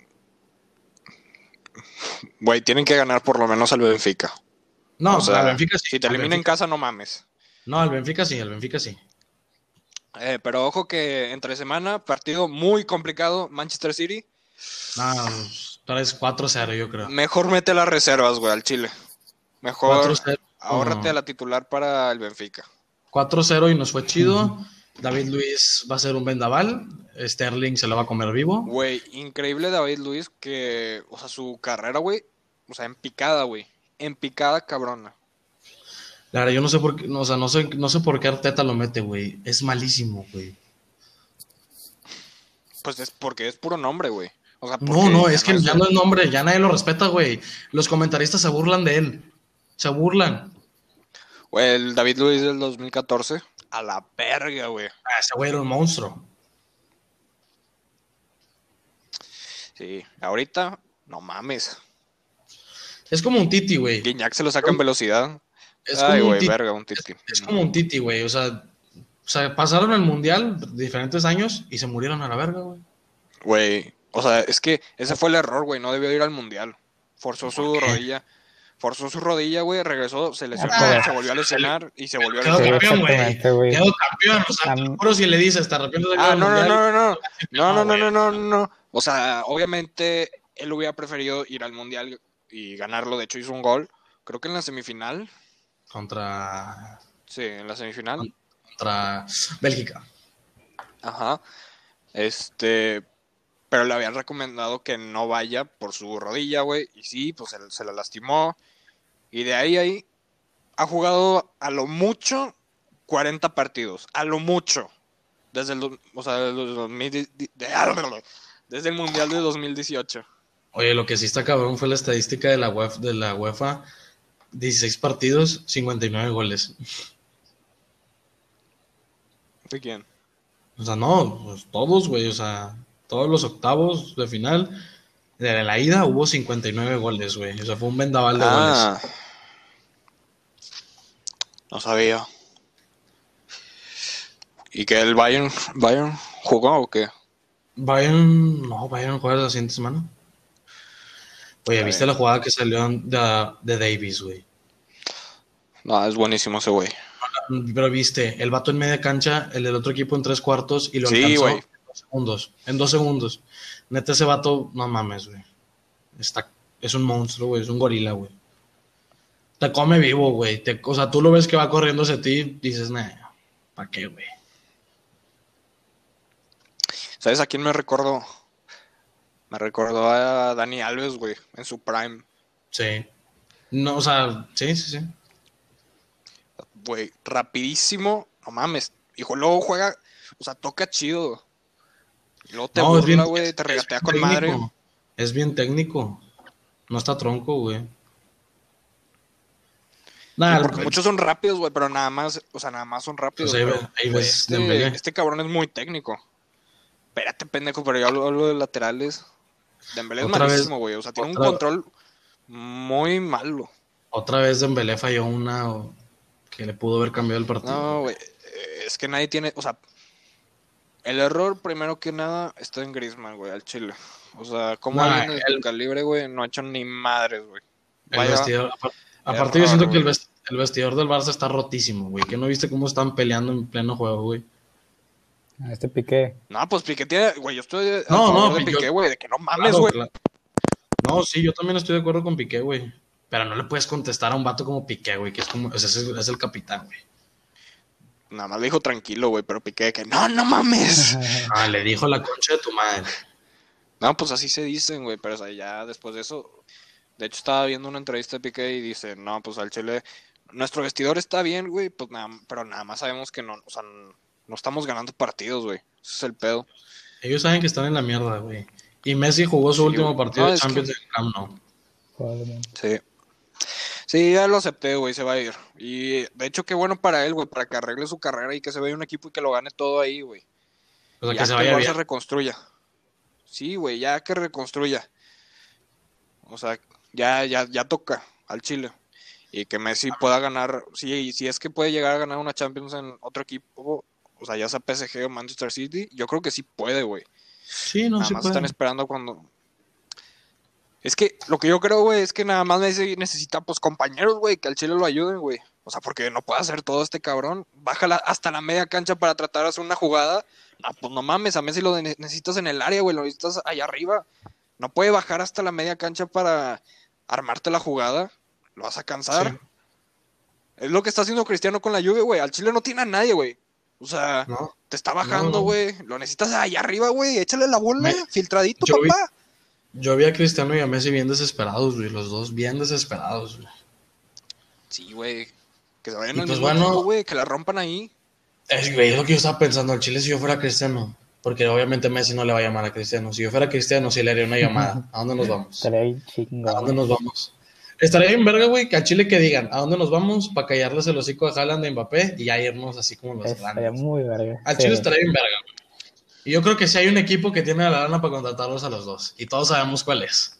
Speaker 3: Güey, tienen que ganar por lo menos al Benfica.
Speaker 2: No,
Speaker 3: o sea,
Speaker 2: al Benfica sí.
Speaker 3: si te
Speaker 2: al
Speaker 3: elimina en
Speaker 2: Benfica-
Speaker 3: casa, no mames.
Speaker 2: No, al Benfica sí, al Benfica sí.
Speaker 3: Eh, pero ojo que entre semana, partido muy complicado, Manchester City.
Speaker 2: No, tres cuatro cero, yo creo.
Speaker 3: Mejor mete las reservas, güey, al Chile. Mejor
Speaker 2: cuatro cero.
Speaker 3: ahórrate
Speaker 2: No.
Speaker 3: a la titular para el Benfica.
Speaker 2: cuatro cero y nos fue chido. David Luiz va a ser un vendaval. Sterling se lo va a comer vivo.
Speaker 3: Güey, increíble David Luiz que, o sea, su carrera, güey, o sea, en picada, güey. En picada cabrona.
Speaker 2: La verdad, yo no sé por qué, no, o sea, no sé, no sé por qué Arteta lo mete, güey. Es malísimo, güey.
Speaker 3: Pues es porque es puro nombre, güey. O sea,
Speaker 2: No,
Speaker 3: porque
Speaker 2: no, es que
Speaker 3: es
Speaker 2: ya
Speaker 3: de-
Speaker 2: no es nombre, ya nadie lo respeta, güey. Los comentaristas se burlan de él. Se burlan.
Speaker 3: Güey, el David Luiz del dos mil catorce, a la verga, güey.
Speaker 2: Ah, ese güey era un monstruo.
Speaker 3: Sí, ahorita, no mames.
Speaker 2: Es como un Titi, güey.
Speaker 3: Guiñac se lo saca en velocidad.
Speaker 2: Es
Speaker 3: Ay,
Speaker 2: como un
Speaker 3: güey,
Speaker 2: Titi.
Speaker 3: verga, un titi.
Speaker 2: Es como un Titi, güey. O sea, o sea, pasaron el mundial diferentes años y se murieron a la verga, güey.
Speaker 3: Güey, o sea, es que ese fue el error, güey. No debió ir al mundial. Forzó su
Speaker 2: ¿Por qué?
Speaker 3: rodilla. forzó su rodilla, güey, regresó, se lesionó,
Speaker 4: Ah,
Speaker 3: se volvió a lesionar y se volvió a
Speaker 2: Quedó
Speaker 3: lesionar.
Speaker 2: campeón, güey.
Speaker 4: Exactamente, güey.
Speaker 2: Quedó campeón. O sea,
Speaker 4: Am-
Speaker 2: te lo juro si le dices, te arrepientes de
Speaker 3: Ah,
Speaker 2: ganar
Speaker 3: no,
Speaker 2: el
Speaker 3: no,
Speaker 2: mundial.
Speaker 3: no, no, no, no, no,
Speaker 2: güey.
Speaker 3: no, no, no, no. O sea, obviamente él hubiera preferido ir al mundial y ganarlo. De hecho, hizo un gol. Creo que en la semifinal.
Speaker 2: Contra,
Speaker 3: Sí, en la semifinal.
Speaker 2: contra Bélgica.
Speaker 3: Ajá. Este, pero le habían recomendado que no vaya por su rodilla, güey. Y sí, pues se, se la lastimó. Y de ahí ahí ha jugado a lo mucho cuarenta partidos. A lo mucho. Desde el, do- o sea, desde el dos mil di- di- de- desde el Mundial de dos mil dieciocho.
Speaker 2: Oye, lo que sí está cabrón fue la estadística de la UEFA, de la UEFA. dieciséis partidos, cincuenta y nueve goles.
Speaker 3: ¿De quién?
Speaker 2: O sea, no, pues todos, güey. O sea, todos los octavos de final. De la ida hubo cincuenta y nueve goles, güey. O sea, fue un vendaval de goles.
Speaker 3: Ah, no sabía. ¿Y que el Bayern, Bayern jugó o qué?
Speaker 2: Bayern, no, Bayern juega la siguiente semana. Oye,
Speaker 3: Está
Speaker 2: ¿viste
Speaker 3: bien.
Speaker 2: la jugada que salió de, de Davis, güey?
Speaker 3: No, es buenísimo ese güey.
Speaker 2: Pero viste, el vato en media cancha, el del otro equipo en tres cuartos y lo
Speaker 3: Sí,
Speaker 2: alcanzó
Speaker 3: güey.
Speaker 2: en dos segundos. En dos segundos. Neta, ese vato, no mames, güey. Está, es un monstruo, güey. Es un gorila, güey. Te come vivo, güey. Te- O sea, tú lo ves que va corriendo hacia ti y dices, nah, ¿para qué, güey?
Speaker 3: ¿Sabes a quién me recordó? Me recordó a Dani Alves, güey, en su prime.
Speaker 2: Sí. No, o sea, sí, sí, sí.
Speaker 3: Güey, rapidísimo. No mames. Hijo, luego juega, o sea, toca chido. Y luego te
Speaker 2: No, es bien,
Speaker 3: burla, güey, te
Speaker 2: es
Speaker 3: regatea
Speaker 2: bien
Speaker 3: con madre.
Speaker 2: técnico. Es bien técnico. No está tronco, güey. Nada,
Speaker 3: Porque
Speaker 2: el-
Speaker 3: muchos son rápidos, güey, pero nada más, o sea, nada más son rápidos.
Speaker 2: Pues ahí
Speaker 3: pero,
Speaker 2: ve- ahí
Speaker 3: güey,
Speaker 2: ves
Speaker 3: este,
Speaker 2: Dembélé.
Speaker 3: este cabrón es muy técnico. Espérate, pendejo, pero yo hablo, hablo de laterales. Dembélé es
Speaker 2: Otra vez-
Speaker 3: malísimo, güey. O sea, tiene un
Speaker 2: otra-
Speaker 3: control muy malo.
Speaker 2: Otra vez Dembélé falló una o- que le pudo haber cambiado el partido.
Speaker 3: No, güey. eh, Es que nadie tiene, o sea, el error, primero que nada, está en Griezmann, güey, al Chile. O sea, como
Speaker 2: Nah,
Speaker 3: alguien de
Speaker 2: el-
Speaker 3: su calibre, güey, no ha hecho ni madres, güey.
Speaker 2: El
Speaker 3: Vaya
Speaker 2: vestidor, apar- aparte
Speaker 3: error,
Speaker 2: yo siento que el,
Speaker 3: güey.
Speaker 2: vest- el vestidor del Barça está rotísimo, güey. Que no viste cómo están peleando en pleno juego, güey.
Speaker 4: A este Piqué.
Speaker 3: No, pues Piqué tiene, güey, yo estoy a
Speaker 2: No,
Speaker 3: favor
Speaker 2: no,
Speaker 3: de
Speaker 2: yo-
Speaker 3: Piqué, güey, de que no mames,
Speaker 2: Claro,
Speaker 3: güey.
Speaker 2: claro. No, sí, yo también estoy de acuerdo con Piqué, güey. Pero no le puedes contestar a un vato como Piqué, güey, que es como, o sea, es, el- es el capitán, güey.
Speaker 3: Nada más le dijo tranquilo, güey, pero Piqué que no, no mames.
Speaker 2: Ah, le dijo la concha de tu madre.
Speaker 3: No, pues así se dicen, güey, pero o sea, ya después de eso, de hecho estaba viendo una entrevista de Piqué y dice, no, pues al Chile, nuestro vestidor está bien, güey, pues nada, pero nada más sabemos que no, o sea, no estamos ganando partidos, güey, ese es el pedo.
Speaker 2: Ellos saben que están en la mierda, güey. Y Messi jugó su
Speaker 3: Sí,
Speaker 2: último
Speaker 3: güey.
Speaker 2: partido
Speaker 3: No,
Speaker 2: de
Speaker 3: es que-
Speaker 2: Champions en Camp Nou.
Speaker 4: Probablemente.
Speaker 3: Sí. Sí, ya lo acepté, güey, se va a ir. Y de hecho, qué bueno para él, güey, para que arregle su carrera y que se vaya un equipo y que lo gane todo ahí, güey.
Speaker 2: O sea,
Speaker 3: Ya
Speaker 2: que se
Speaker 3: el
Speaker 2: vaya
Speaker 3: Barça
Speaker 2: bien.
Speaker 3: reconstruya. Sí, güey, ya que reconstruya. O sea, ya, ya, ya toca al Chile. Y que Messi pueda ganar, sí, si es que puede llegar a ganar una Champions en otro equipo, o sea, ya sea P S G o Manchester City, yo creo que sí puede, güey.
Speaker 2: Sí, no
Speaker 3: Nada
Speaker 2: se
Speaker 3: más
Speaker 2: puede.
Speaker 3: están esperando cuando... Es que lo que yo creo, güey, es que nada más Messi necesita, pues, compañeros, güey, que al Chile lo ayuden, güey. O sea, porque no puede hacer todo este cabrón. Baja hasta la media cancha para tratar de hacer una jugada. No, pues no mames, a Messi lo ne- necesitas en el área, güey, lo necesitas allá arriba. No puede bajar hasta la media cancha para armarte la jugada. Lo vas a cansar.
Speaker 2: Sí.
Speaker 3: Es lo que está haciendo Cristiano con la Juve, güey. Al Chile no tiene a nadie, güey. O sea,
Speaker 2: No.
Speaker 3: te está bajando,
Speaker 2: no.
Speaker 3: güey. Lo necesitas allá arriba, güey. Échale la bola,
Speaker 2: Me-
Speaker 3: filtradito,
Speaker 2: yo vi-
Speaker 3: papá.
Speaker 2: Yo vi a Cristiano y a Messi bien desesperados, güey. Los dos bien desesperados, güey.
Speaker 3: Sí, güey. Que se vayan
Speaker 2: Y
Speaker 3: al
Speaker 2: pues
Speaker 3: mismo
Speaker 2: bueno.
Speaker 3: equipo, güey. Que la rompan ahí.
Speaker 2: Es, güey, es lo que yo estaba pensando al Chile si yo fuera Cristiano. Porque obviamente Messi no le va a llamar a Cristiano. Si yo fuera Cristiano, sí le haría una llamada. ¿A dónde nos vamos?
Speaker 4: Estaría ahí
Speaker 2: ¿A
Speaker 4: chingón.
Speaker 2: dónde nos vamos? Estaría bien verga, güey, que al Chile que digan, ¿a dónde nos vamos? Para callarles el hocico de Haaland de Mbappé y ya irnos así como los
Speaker 4: Estaría
Speaker 2: grandes.
Speaker 4: muy verga.
Speaker 2: Al
Speaker 4: Sí.
Speaker 2: Chile estaría bien verga, güey. Y yo creo que si hay un equipo que tiene la lana para contratarlos a los dos. Y todos sabemos cuál es.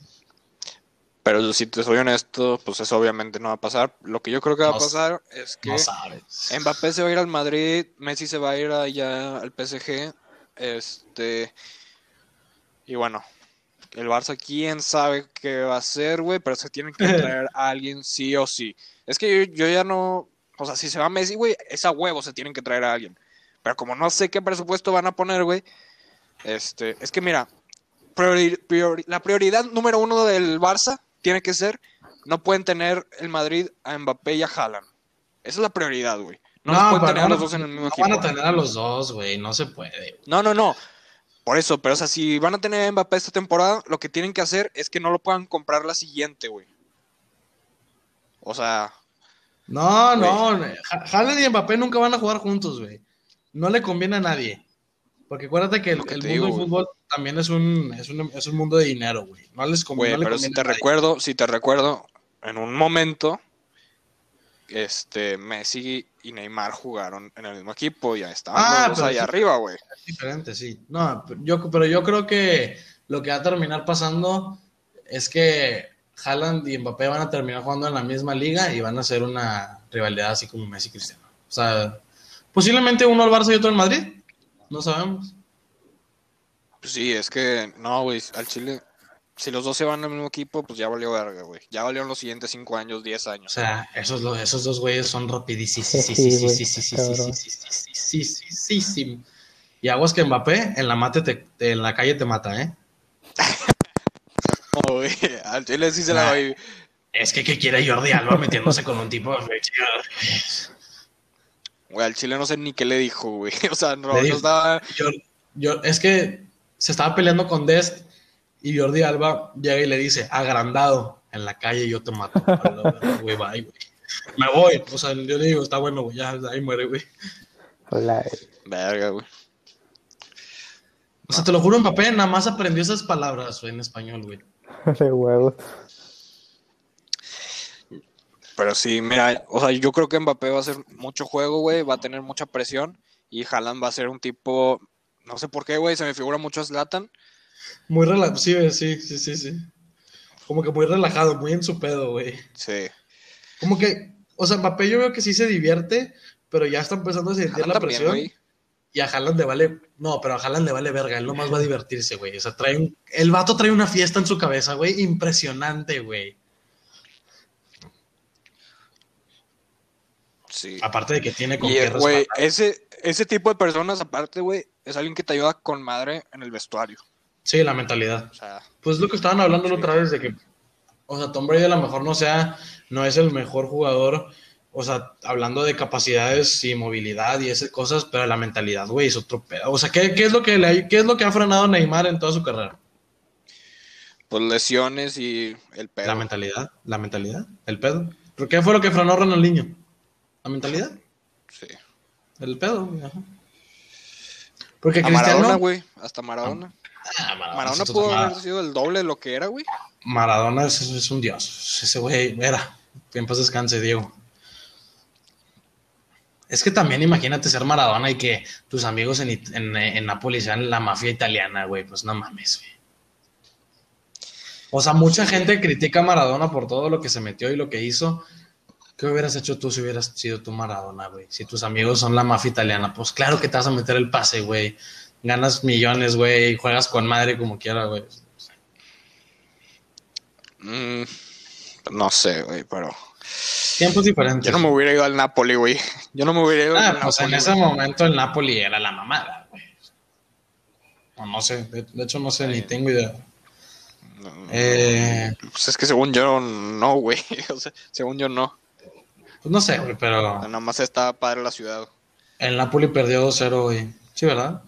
Speaker 3: Pero si te soy honesto, pues eso obviamente no va a pasar. Lo que yo creo que va
Speaker 2: No
Speaker 3: a
Speaker 2: sé.
Speaker 3: pasar es que
Speaker 2: No sabes.
Speaker 3: Mbappé se va a ir al Madrid, Messi se va a ir allá al P S G. Este. Y bueno, El Barça, quién sabe qué va a hacer, güey, pero se tienen que traer a alguien sí o sí. Es que yo, yo ya no... O sea, si se va Messi, güey, es a huevo se tienen que traer a alguien. Pero como no sé qué presupuesto van a poner, güey, este... Es que mira, priori, priori, la prioridad número uno del Barça tiene que ser... No pueden tener el Madrid a Mbappé y a Haaland. Esa es la prioridad, güey. No,
Speaker 2: No,
Speaker 3: los pueden
Speaker 2: pero
Speaker 3: tener a
Speaker 2: no,
Speaker 3: los dos en el mismo
Speaker 2: no
Speaker 3: equipo.
Speaker 2: van a tener a los dos, güey. No se puede.
Speaker 3: No, no, no. Por eso, pero o sea, si van a tener a Mbappé esta temporada, lo que tienen que hacer es que no lo puedan comprar la siguiente, güey. O sea,
Speaker 2: No,
Speaker 3: güey.
Speaker 2: no. Ha- Haaland y Mbappé nunca van a jugar juntos, güey. No le conviene a nadie. Porque acuérdate que el,
Speaker 3: Lo que
Speaker 2: el
Speaker 3: te
Speaker 2: mundo
Speaker 3: digo,
Speaker 2: del
Speaker 3: güey.
Speaker 2: fútbol también es un, es un, es un mundo de dinero, güey. No les conviene,
Speaker 3: Güey,
Speaker 2: no le
Speaker 3: pero si
Speaker 2: conviene
Speaker 3: te
Speaker 2: a nadie.
Speaker 3: recuerdo, si te recuerdo, en un momento, este, Messi y Neymar jugaron en el mismo equipo, ya estaban
Speaker 2: Ah,
Speaker 3: los dos
Speaker 2: pero
Speaker 3: ahí
Speaker 2: sí.
Speaker 3: arriba, güey.
Speaker 2: Es diferente, sí. No, pero yo, pero yo creo que lo que va a terminar pasando es que Haaland y Mbappé van a terminar jugando en la misma liga y van a hacer una rivalidad así como Messi y Cristiano. O sea, posiblemente uno al Barça y otro al Madrid. No sabemos.
Speaker 3: Pues sí, es que, no, güey, al Chile, si los dos se van al mismo equipo, pues ya valió verga, güey. Ya valieron los siguientes cinco años, diez
Speaker 2: O
Speaker 3: años.
Speaker 2: sea, esos, lo- esos dos güeyes son rapidísimos. Sí, sí,
Speaker 4: Sí,
Speaker 2: sí, sí,
Speaker 4: güey,
Speaker 2: sí, sí, sí,
Speaker 4: cabrón.
Speaker 2: sí, sí, sí, sí, sí, sí, sí, sí. Y aguas que Mbappé en la mate te, te- en la calle te mata, ¿eh?
Speaker 3: No, güey, al Chile sí se la
Speaker 2: Nah.
Speaker 3: doy.
Speaker 2: Es que ¿qué quiere Jordi Alba metiéndose con un tipo de
Speaker 3: Güey, al Chile no sé ni qué le dijo, güey. O sea, no,
Speaker 2: Le
Speaker 3: no
Speaker 2: dijo-
Speaker 3: estaba...
Speaker 2: Yo, yo, es que se estaba peleando con Dest y Jordi Alba llega y le dice, agrandado, en la calle yo te mato. Güey, bye, güey. Me voy. O sea, yo le digo, está bueno, güey, ya, ahí muere, güey.
Speaker 4: Hola,
Speaker 3: Verga, güey.
Speaker 2: O sea, te lo juro, Mbappé nada más aprendió esas palabras, güey, en español, güey.
Speaker 4: de huevos.
Speaker 3: Pero sí, mira, o sea, yo creo que Mbappé va a hacer mucho juego, güey, va a tener mucha presión y Haaland va a ser un tipo, no sé por qué, güey, se me figura mucho a Zlatan.
Speaker 2: Muy relajado, sí, güey, sí, sí, sí, sí. Como que muy relajado, muy en su pedo, güey.
Speaker 3: Sí.
Speaker 2: Como que, o sea, Mbappé yo veo que sí se divierte, pero ya está empezando a sentir
Speaker 3: Haaland
Speaker 2: la
Speaker 3: también,
Speaker 2: presión.
Speaker 3: güey.
Speaker 2: Y a Haaland le vale, no, pero a Haaland le vale verga, él nomás va a divertirse, güey. O sea, trae un, el vato trae una fiesta en su cabeza, güey, impresionante, güey.
Speaker 3: Sí.
Speaker 2: Aparte de que tiene con
Speaker 3: Y,
Speaker 2: qué
Speaker 3: eh, güey,
Speaker 2: respaldar.
Speaker 3: ese, ese tipo de personas, aparte, güey, es alguien que te ayuda con madre en el vestuario.
Speaker 2: Sí, la mentalidad.
Speaker 3: O sea,
Speaker 2: Pues lo que estaban hablando la
Speaker 3: Sí.
Speaker 2: otra vez de que, o sea, Tom Brady a lo mejor no sea, no es el mejor jugador, o sea, hablando de capacidades y movilidad y esas cosas, pero la mentalidad, güey, es otro pedo. O sea, ¿qué, qué es lo que le, ha- qué es lo que ha frenado a Neymar en toda su carrera?
Speaker 3: pues lesiones y el pedo.
Speaker 2: La mentalidad, la mentalidad, el pedo. ¿Pero qué fue lo que frenó a Ronaldinho? ¿La mentalidad?
Speaker 3: Sí.
Speaker 2: El pedo, güey, ajá. Porque
Speaker 3: A Maradona,
Speaker 2: Cristiano...
Speaker 3: güey, hasta Maradona.
Speaker 2: Ah, Maradona,
Speaker 3: Maradona
Speaker 2: es
Speaker 3: pudo
Speaker 2: otra
Speaker 3: haber
Speaker 2: mamada.
Speaker 3: sido el doble de lo que era, güey.
Speaker 2: Maradona es, es un dios. Ese güey era. Que en paz descanse, Diego. Es que también imagínate ser Maradona y que tus amigos en, It- en, en Nápoles sean la mafia italiana, güey. Pues no mames, güey. O sea, mucha gente critica a Maradona por todo lo que se metió y lo que hizo. ¿Qué hubieras hecho tú si hubieras sido tú Maradona, güey? Si tus amigos son la mafia italiana, pues claro que te vas a meter el pase, güey. Ganas millones, güey, y juegas con madre como quiera, güey.
Speaker 3: Mm, no sé, güey, pero...
Speaker 2: Tiempos diferentes.
Speaker 3: Yo no me hubiera ido al Napoli, güey. Yo no me hubiera ido
Speaker 2: Ah,
Speaker 3: al
Speaker 2: pues en
Speaker 3: Napoli,
Speaker 2: ese
Speaker 3: güey.
Speaker 2: momento el Napoli era la mamada, güey. O no sé, de, de hecho no sé, ni tengo idea.
Speaker 3: No, no,
Speaker 2: Eh,
Speaker 3: Pues es que según yo, no, güey. O sea, según yo, no.
Speaker 2: pues no sé, güey, pero
Speaker 3: Nada más estaba padre la ciudad.
Speaker 2: el Napoli perdió dos cero, güey. Sí, ¿verdad?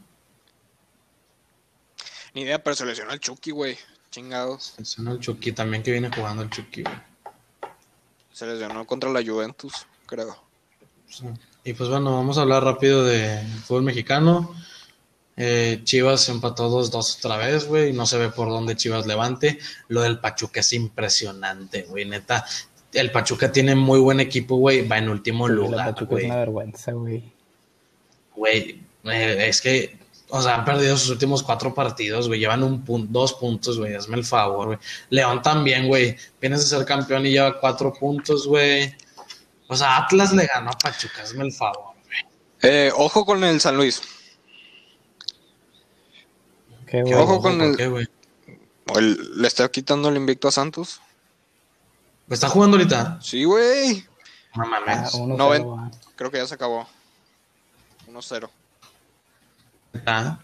Speaker 3: Ni idea, pero se lesionó el Chucky, güey. Chingados.
Speaker 2: Mencionó el Chucky también que viene jugando el Chucky, güey.
Speaker 3: Se lesionó contra la Juventus, creo.
Speaker 2: Sí. Y pues bueno, vamos a hablar rápido de fútbol mexicano. Eh, Chivas empató dos dos otra vez, güey. No se ve por dónde Chivas levante. Lo del Pachuca es impresionante, güey. Neta, el Pachuca tiene muy buen equipo, güey. Va en último
Speaker 4: Sí, la
Speaker 2: lugar,
Speaker 4: Pachuca es
Speaker 2: güey.
Speaker 4: una vergüenza, güey.
Speaker 2: Güey, eh, es que, o sea, han perdido sus últimos cuatro partidos, güey. Llevan un pun- dos puntos, güey. Hazme el favor, güey. León también, güey. Vienes a ser campeón y lleva cuatro puntos, güey. O sea, Atlas le ganó a Pachuca, hazme el favor, güey.
Speaker 3: Eh, ojo con el San Luis.
Speaker 4: Qué
Speaker 3: ¿Qué
Speaker 4: güey.
Speaker 3: ojo con
Speaker 2: ¿por
Speaker 3: el-
Speaker 2: qué, güey?
Speaker 3: O el- ¿Le está quitando el invicto a Santos?
Speaker 2: ¿Está jugando ahorita?
Speaker 3: Sí, güey.
Speaker 2: No
Speaker 4: Ah,
Speaker 2: mames.
Speaker 4: uno
Speaker 3: No,
Speaker 4: cero, ah.
Speaker 3: Creo que ya se acabó. uno cero.
Speaker 2: Ah,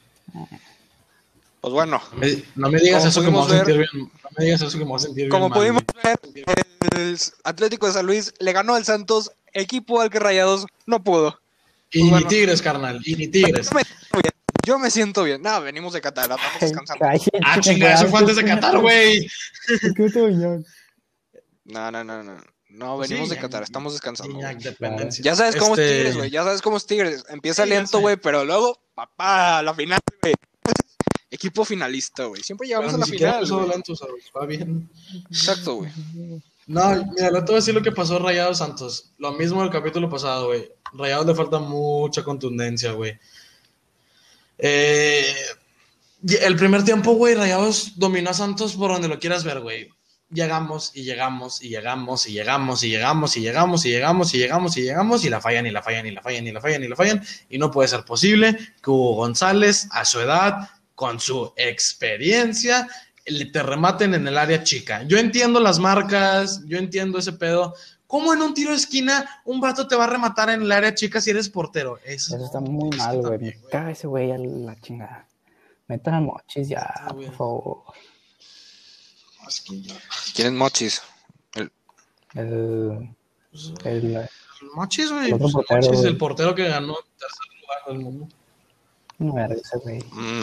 Speaker 3: Pues bueno,
Speaker 2: no me- no me digas
Speaker 3: Como
Speaker 2: eso que me voy a
Speaker 3: pudimos
Speaker 2: sentir bien. No me digas eso que me voy a sentir bien
Speaker 3: como
Speaker 2: mal,
Speaker 3: pudimos
Speaker 2: güey.
Speaker 3: ver, el Atlético de San Luis le ganó al Santos, equipo al que Rayados no pudo.
Speaker 2: Y
Speaker 3: Pues
Speaker 2: ni
Speaker 3: bueno.
Speaker 2: Tigres, carnal. Y ni Tigres.
Speaker 3: Yo me siento bien. Yo me siento bien. Nada, venimos de Qatar, estamos descansando.
Speaker 4: Cállate,
Speaker 2: Ah, chinga, eso fue antes de Qatar, güey.
Speaker 4: ¿Qué te bañas?
Speaker 3: No, no, no, no. No,
Speaker 2: Pues
Speaker 3: venimos
Speaker 2: sí,
Speaker 3: de Qatar, estamos descansando.
Speaker 2: Guiñac,
Speaker 3: güey.
Speaker 2: dependencia.
Speaker 3: Ya sabes cómo
Speaker 2: Este,
Speaker 3: es Tigres, güey. Ya sabes cómo es Tigres. Empieza
Speaker 2: Sí, ya
Speaker 3: lento,
Speaker 2: sé.
Speaker 3: güey, pero luego, papá, la final, güey. Equipo finalista, güey. Siempre llegamos
Speaker 2: Pero
Speaker 3: a
Speaker 2: ni
Speaker 3: la
Speaker 2: siquiera
Speaker 3: final,
Speaker 2: empezó
Speaker 3: güey.
Speaker 2: lento, ¿sabes? Va bien.
Speaker 3: Exacto, güey.
Speaker 2: No, mira, no te voy a decir lo que pasó Rayados Santos. Lo mismo del capítulo pasado, güey. Rayados le falta mucha contundencia, güey. Eh, y el primer tiempo, güey, Rayados dominó a Santos por donde lo quieras ver, güey. Llegamos y llegamos y llegamos y llegamos y llegamos y llegamos y llegamos y llegamos y llegamos y la fallan y la fallan y la fallan y la fallan y la fallan y no puede ser posible que Hugo González, a su edad, con su experiencia, le- te rematen en el área chica. Yo entiendo las marcas, yo entiendo ese pedo. ¿Cómo en un tiro de esquina un vato te va a rematar en el área chica si eres portero? Eso,
Speaker 4: Eso está muy
Speaker 2: es que
Speaker 4: mal, güey.
Speaker 2: también,
Speaker 4: Me caga ese güey a la chingada. Metan a Mochis ya,
Speaker 2: Ah, güey.
Speaker 4: por favor.
Speaker 2: Es que ya-
Speaker 3: ¿Quién es Mochis? El-
Speaker 4: El,
Speaker 2: pues,
Speaker 4: el,
Speaker 2: el Mochis, güey.
Speaker 4: El otro
Speaker 2: Pues,
Speaker 4: portero,
Speaker 2: Mochis,
Speaker 4: güey.
Speaker 2: el portero que ganó el tercer lugar del mundo.
Speaker 4: no verga ese güey.
Speaker 3: Mm.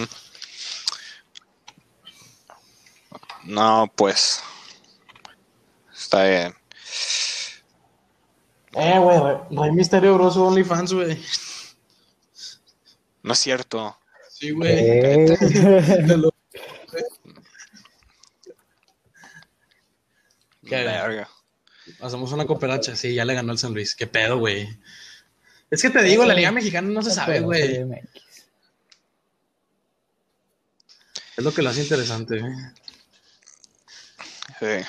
Speaker 3: No, pues. Está bien.
Speaker 2: Eh, güey, Rey- Rey Misterio Grosso OnlyFans, güey.
Speaker 3: No es cierto.
Speaker 2: Sí, güey.
Speaker 4: Eh,
Speaker 2: Te lo- ¿Qué?
Speaker 3: Verga.
Speaker 2: Hacemos una cooperacha. Sí, ya le ganó el San Luis. ¿Qué pedo, güey? Es que te digo, la Liga Mexicana no se sabe,
Speaker 4: pero
Speaker 2: güey.
Speaker 4: C M X.
Speaker 2: Es lo que lo hace interesante, güey.
Speaker 3: Sí.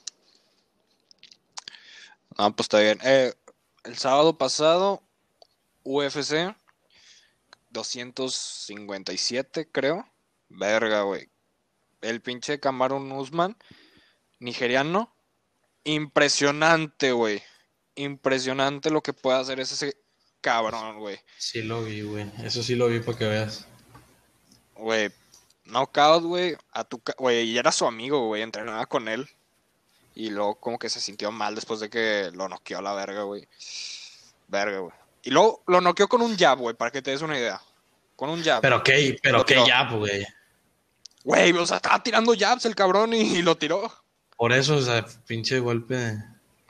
Speaker 3: No, pues está bien. Eh, el sábado pasado, U F C doscientos cincuenta y siete, creo. Verga, güey. El pinche Kamaru Usman, nigeriano. Impresionante, güey. Impresionante lo que puede hacer ese cabrón, güey.
Speaker 2: Sí lo vi, güey. Eso sí lo vi para que veas.
Speaker 3: Güey, knockout, güey. A tu ca- güey, y era su amigo, güey. Entrenaba con él. Y luego como que se sintió mal después de que lo noqueó a la verga, güey. Verga, güey. Y luego lo noqueó con un jab, güey, para que te des una idea. Con un jab.
Speaker 2: Pero qué, pero
Speaker 3: Lo
Speaker 2: qué
Speaker 3: tiró.
Speaker 2: ya, güey.
Speaker 3: Güey, o sea, estaba tirando jabs el cabrón y, y lo tiró.
Speaker 2: Por eso, o sea, pinche golpe. de-